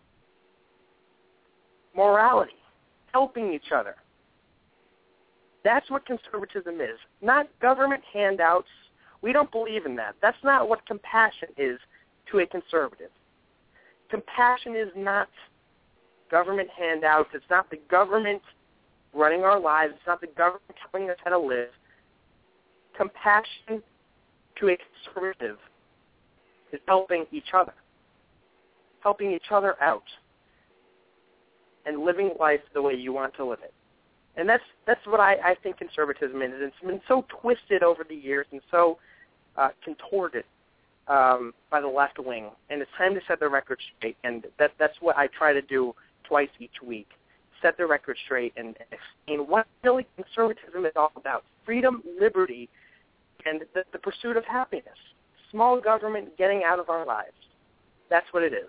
morality, helping each other. That's what conservatism is, not government handouts. We don't believe in that. That's not what compassion is to a conservative. Compassion is not government handouts. It's not the government running our lives. It's not the government telling us how to live. Compassion to a conservative is helping each other, helping each other out, and living life the way you want to live it. And that's that's what I, I think conservatism is. It's been so twisted over the years and so uh, contorted um, by the left wing. And it's time to set the record straight. And that that's what I try to do twice each week, set the record straight and explain what really conservatism is all about. Freedom, liberty, and the, the pursuit of happiness. Small government getting out of our lives. That's what it is.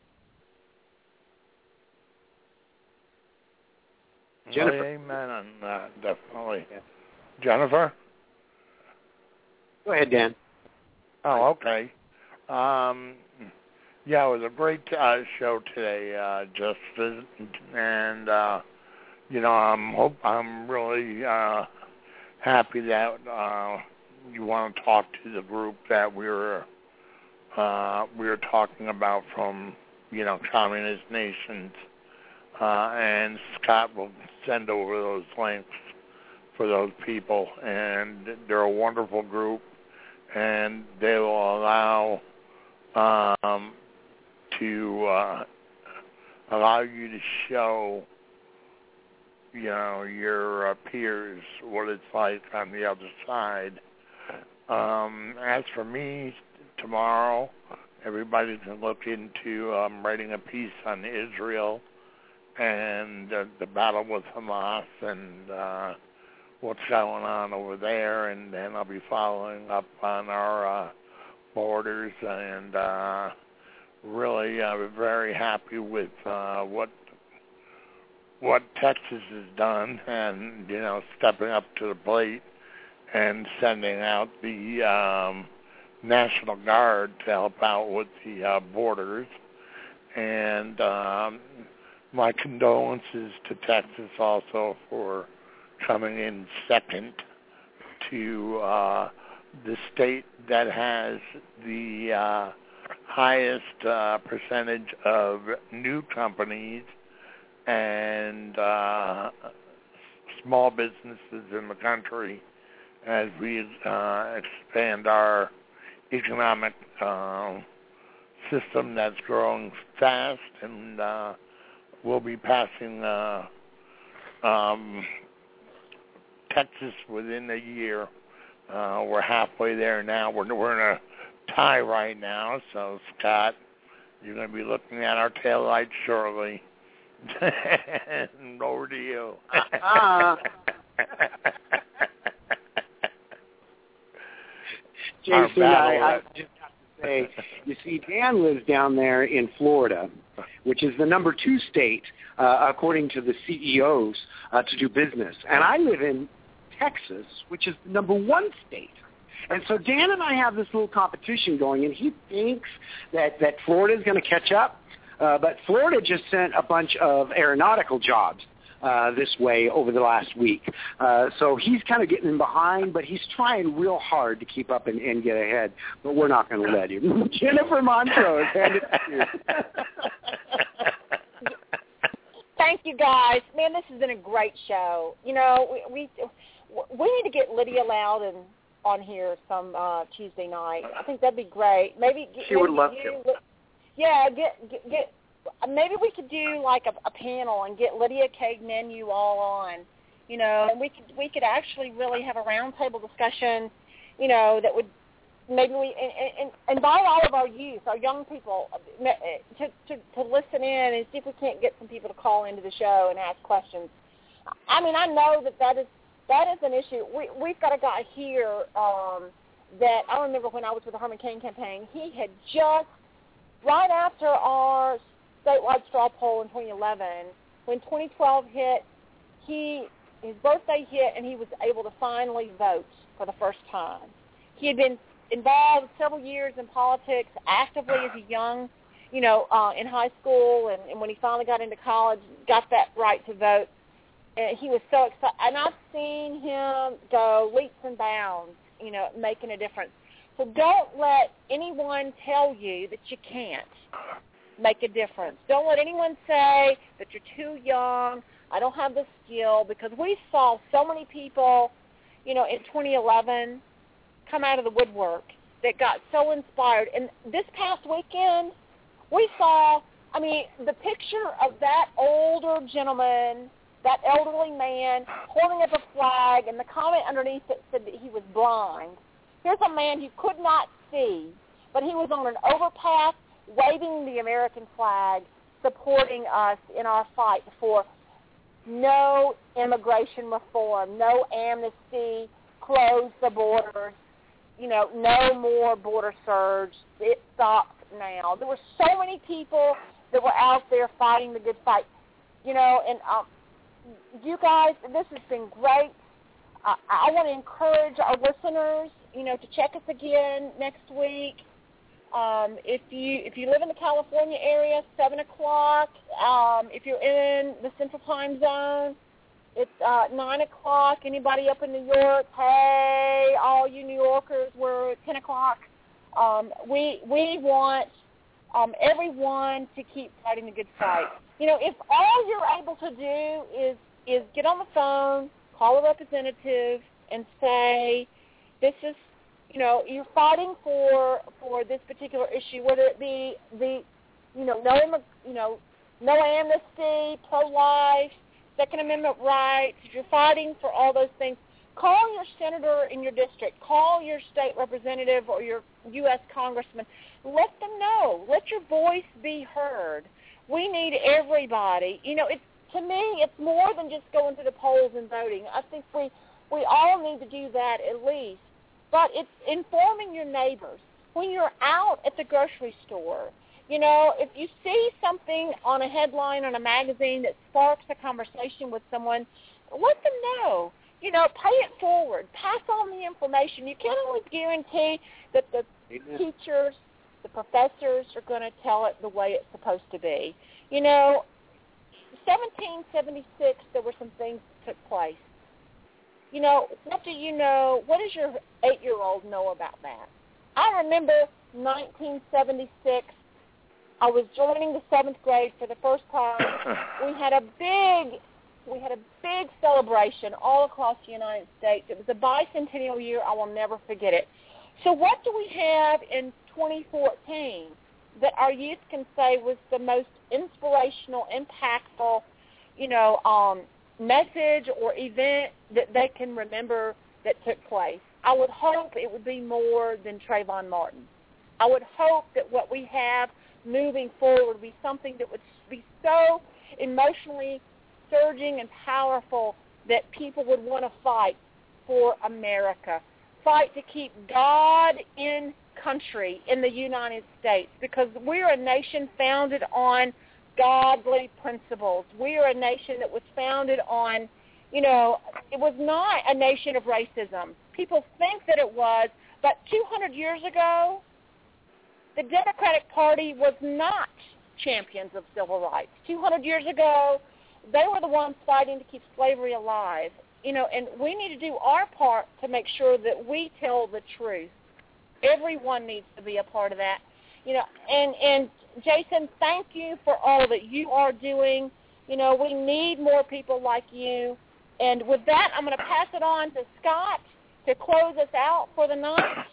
Jennifer. Amen on that, definitely. Yeah. Jennifer? Go ahead, Dan. Oh, okay. Um, yeah, it was a great uh, show today, uh, just and uh, you know, I'm hope I'm really uh, happy that uh, you want to talk to the group that we were uh, we were talking about from you know communist nations, uh, and Scott will send over those links for those people, and they're a wonderful group, and they will allow um, to uh, allow you to show, you know, your uh, peers what it's like on the other side. Um, as for me, tomorrow, everybody can look into um, writing a piece on Israel and uh, the battle with Hamas and uh, what's going on over there, and then I'll be following up on our uh, borders, and uh, really I'm uh, very happy with uh, what what Texas has done, and you know, stepping up to the plate and sending out the um, National Guard to help out with the uh, borders, and um, my condolences to Texas also for coming in second to uh, the state that has the uh, highest uh, percentage of new companies and uh, small businesses in the country as we uh, expand our economic uh, system that's growing fast, and uh, we'll be passing uh, um, Texas within a year. Uh, we're halfway there now. We're, we're in a tie right now, so Scott, you're going to be looking at our taillights shortly. And over to you. Uh-huh. Jason, I, I just have to say, you see, Dan lives down there in Florida, which is the number two state, uh, according to the C E Os, uh, to do business. And I live in Texas, which is the number one state. And so Dan and I have this little competition going, and he thinks that, that Florida is going to catch up. Uh, but Florida just sent a bunch of aeronautical jobs uh, this way over the last week. Uh, so he's kind of getting behind, but he's trying real hard to keep up and, and get ahead. But we're not going to let him. Jennifer Montrose, hand it to you. Thank you, guys. Man, this has been a great show. You know, we we, we need to get Lydia Loudon on here some uh, Tuesday night. I think that'd be great. Maybe she maybe would love you, to. Yeah, get, get get maybe we could do like a, a panel and get Lydia Kagan and you all on, you know, and we could we could actually really have a roundtable discussion, you know, that would maybe we and, and invite all of our youth, our young people, to, to to listen in and see if we can't get some people to call into the show and ask questions. I mean, I know that that is that is an issue. We we've got a guy here um, that I remember when I was with the Herman Cain campaign. He had just right after our statewide straw poll in twenty eleven, when twenty twelve hit, he his birthday hit, and he was able to finally vote for the first time. He had been involved several years in politics actively as a young, you know, uh, in high school, and, and when he finally got into college, got that right to vote, and he was so excited. And I've seen him go leaps and bounds, you know, making a difference. So don't let anyone tell you that you can't make a difference. Don't let anyone say that you're too young, I don't have the skill, because we saw so many people, you know, in twenty eleven come out of the woodwork that got so inspired. And this past weekend, we saw, I mean, the picture of that older gentleman, that elderly man holding up a flag, and the comment underneath it said that he was blind. Here's a man who could not see, but he was on an overpass waving the American flag, supporting us in our fight for no immigration reform, no amnesty, close the borders, you know, no more border surge. It stops now. There were so many people that were out there fighting the good fight, you know, and um, you guys, this has been great. Uh, I want to encourage our listeners, you know, to check us again next week. Um, if you if you live in the California area, seven o'clock. Um, if you're in the Central Time Zone, it's uh, nine o'clock. Anybody up in New York, hey, all you New Yorkers, we're at ten o'clock. Um, we we want um, everyone to keep fighting the good fight. You know, if all you're able to do is is get on the phone, call a representative, and say, this is, you know, you're fighting for for this particular issue, whether it be the, you know, no, you know, no amnesty, pro-life, Second Amendment rights. If you're fighting for all those things, call your senator in your district, call your state representative or your U S congressman. Let them know. Let your voice be heard. We need everybody. You know, it's, to me, it's more than just going to the polls and voting. I think we we all need to do that at least. But it's informing your neighbors. When you're out at the grocery store, you know, if you see something on a headline on a magazine that sparks a conversation with someone, let them know. You know, pay it forward. Pass on the information. You can't always guarantee that the Amen. teachers, the professors are going to tell it the way it's supposed to be. You know, seventeen seventy-six, there were some things that took place. You know, what do you know, what does your eight-year-old know about that? I remember nineteen seventy-six, I was joining the seventh grade for the first time. We had a big, we had a big celebration all across the United States. It was a bicentennial year. I will never forget it. So what do we have in twenty fourteen that our youth can say was the most inspirational, impactful, you know, um, message or event that they can remember that took place? I would hope it would be more than Trayvon Martin. I would hope that what we have moving forward would be something that would be so emotionally surging and powerful that people would want to fight for America, fight to keep God in country in the United States, because we're a nation founded on godly principles. We are a nation that was founded on, you know, it was not a nation of racism. People think that it was, but two hundred years ago, the Democratic Party was not champions of civil rights. two hundred years ago, they were the ones fighting to keep slavery alive. You know, and we need to do our part to make sure that we tell the truth. Everyone needs to be a part of that. You know, and, and Jason, thank you for all that you are doing. You know, we need more people like you. And with that, I'm going to pass it on to Scott to close us out for the night.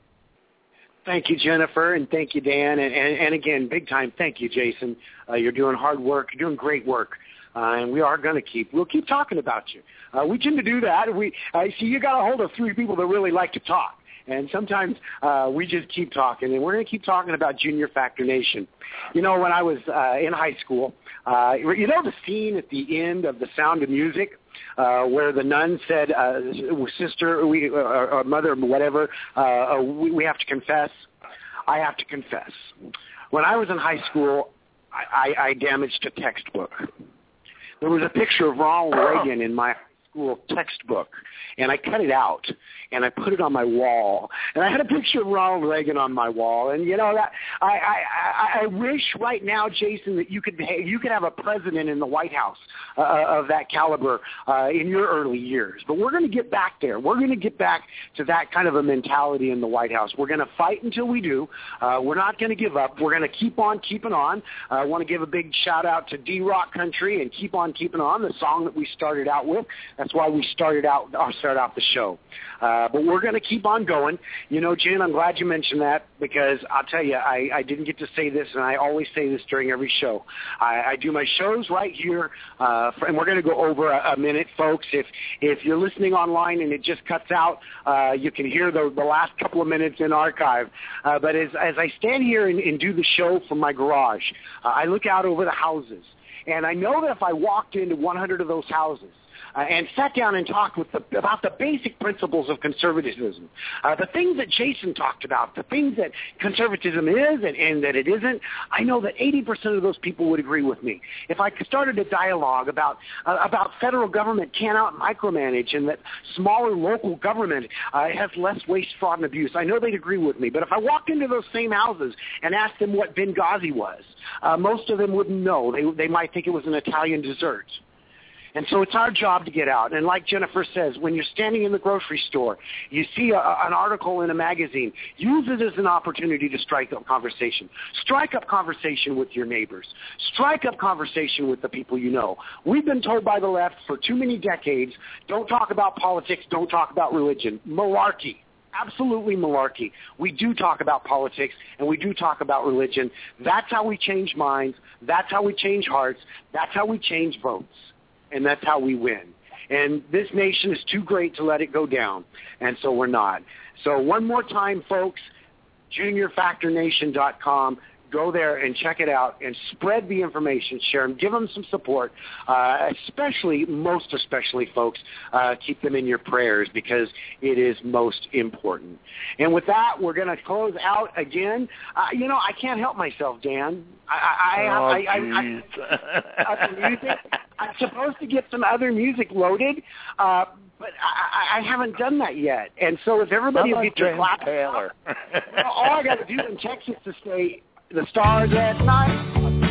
Thank you, Jennifer, and thank you, Dan. And, and, and again, big time, thank you, Jason. Uh, you're doing hard work. You're doing great work. Uh, and we are going to keep, we'll keep talking about you. Uh, we tend to do that. We uh, see you got a hold of three people that really like to talk. And sometimes uh, we just keep talking, and we're going to keep talking about Junior Factor Nation. You know, when I was uh, in high school, uh, you know the scene at the end of The Sound of Music uh, where the nun said, uh, sister, we, uh, or mother, whatever, uh, we, we have to confess? I have to confess. When I was in high school, I, I, I damaged a textbook. There was a picture of Ronald Reagan in my school textbook, and I cut it out, and I put it on my wall. And I had a picture of Ronald Reagan on my wall. And, you know, that I, I, I, I wish right now, Jason, that you could you could have a president in the White House uh, of that caliber uh, in your early years. But we're going to get back there. We're going to get back to that kind of a mentality in the White House. We're going to fight until we do. Uh, we're not going to give up. We're going to keep on keeping on. Uh, I want to give a big shout-out to D-Rock Country and Keep On Keeping On, the song that we started out with. That's why we started out or started out the show. Uh, but we're going to keep on going. You know, Jen, I'm glad you mentioned that, because I'll tell you, I, I didn't get to say this, and I always say this during every show. I, I do my shows right here, uh, and we're going to go over a, a minute, folks. If if you're listening online and it just cuts out, uh, you can hear the, the last couple of minutes in archive. Uh, but as, as I stand here and, and do the show from my garage, uh, I look out over the houses, and I know that if I walked into one hundred of those houses, Uh, and sat down and talked with the, about the basic principles of conservatism, uh, the things that Jason talked about, the things that conservatism is and, and that it isn't, I know that eighty percent of those people would agree with me. If I started a dialogue about uh, about federal government cannot micromanage and that smaller local government uh, has less waste, fraud, and abuse, I know they'd agree with me. But if I walked into those same houses and asked them what Benghazi was, uh, most of them wouldn't know. They, they might think it was an Italian dessert. And so it's our job to get out. And like Jennifer says, when you're standing in the grocery store, you see a, an article in a magazine, use it as an opportunity to strike up conversation. Strike up conversation with your neighbors. Strike up conversation with the people you know. We've been told by the left for too many decades, don't talk about politics, don't talk about religion. Malarkey. Absolutely malarkey. We do talk about politics, and we do talk about religion. That's how we change minds. That's how we change hearts. That's how we change votes. And that's how we win. And this nation is too great to let it go down, and so we're not. So one more time, folks, junior factor nation dot com. Go there and check it out and spread the information, share them, give them some support, uh, especially, most especially, folks, uh, keep them in your prayers because it is most important. And with that, we're going to close out again. Uh, you know, I can't help myself, Dan. I, I, oh, I, I, I, I, music. I'm supposed to get some other music loaded, uh, but I, I haven't done that yet. And so if everybody will get your clap, Taylor. well, all I got to do in Texas to say, the stars at night.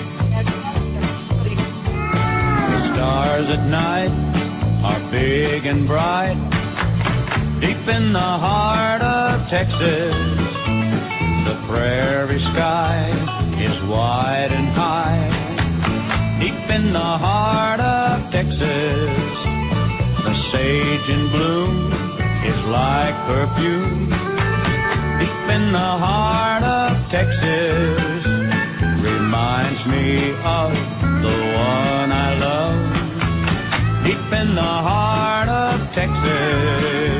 The stars at night are big and bright. Deep in the heart of Texas, the prairie sky is wide and high. Deep in the heart of Texas, the sage in bloom is like perfume. Deep in the heart of Texas, reminds me of the one I love. Deep in the heart of Texas.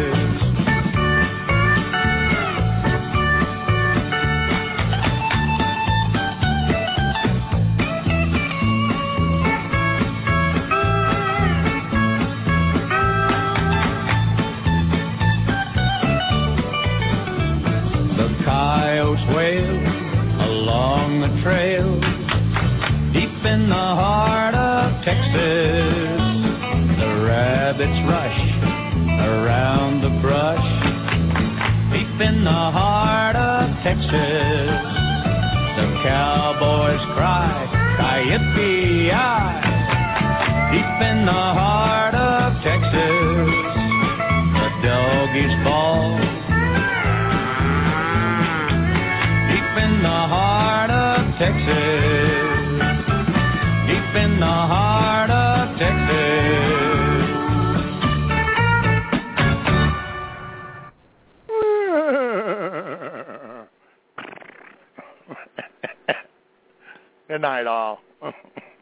Coyotes wail along the trail. Deep in the heart of Texas, the rabbits rush around the brush. Deep in the heart of Texas, the cowboys cry, Ki-yip-ki-yi. Deep in the heart of Texas, the doggies bawl. In the heart of Texas, deep in the heart of Texas. Good night, all.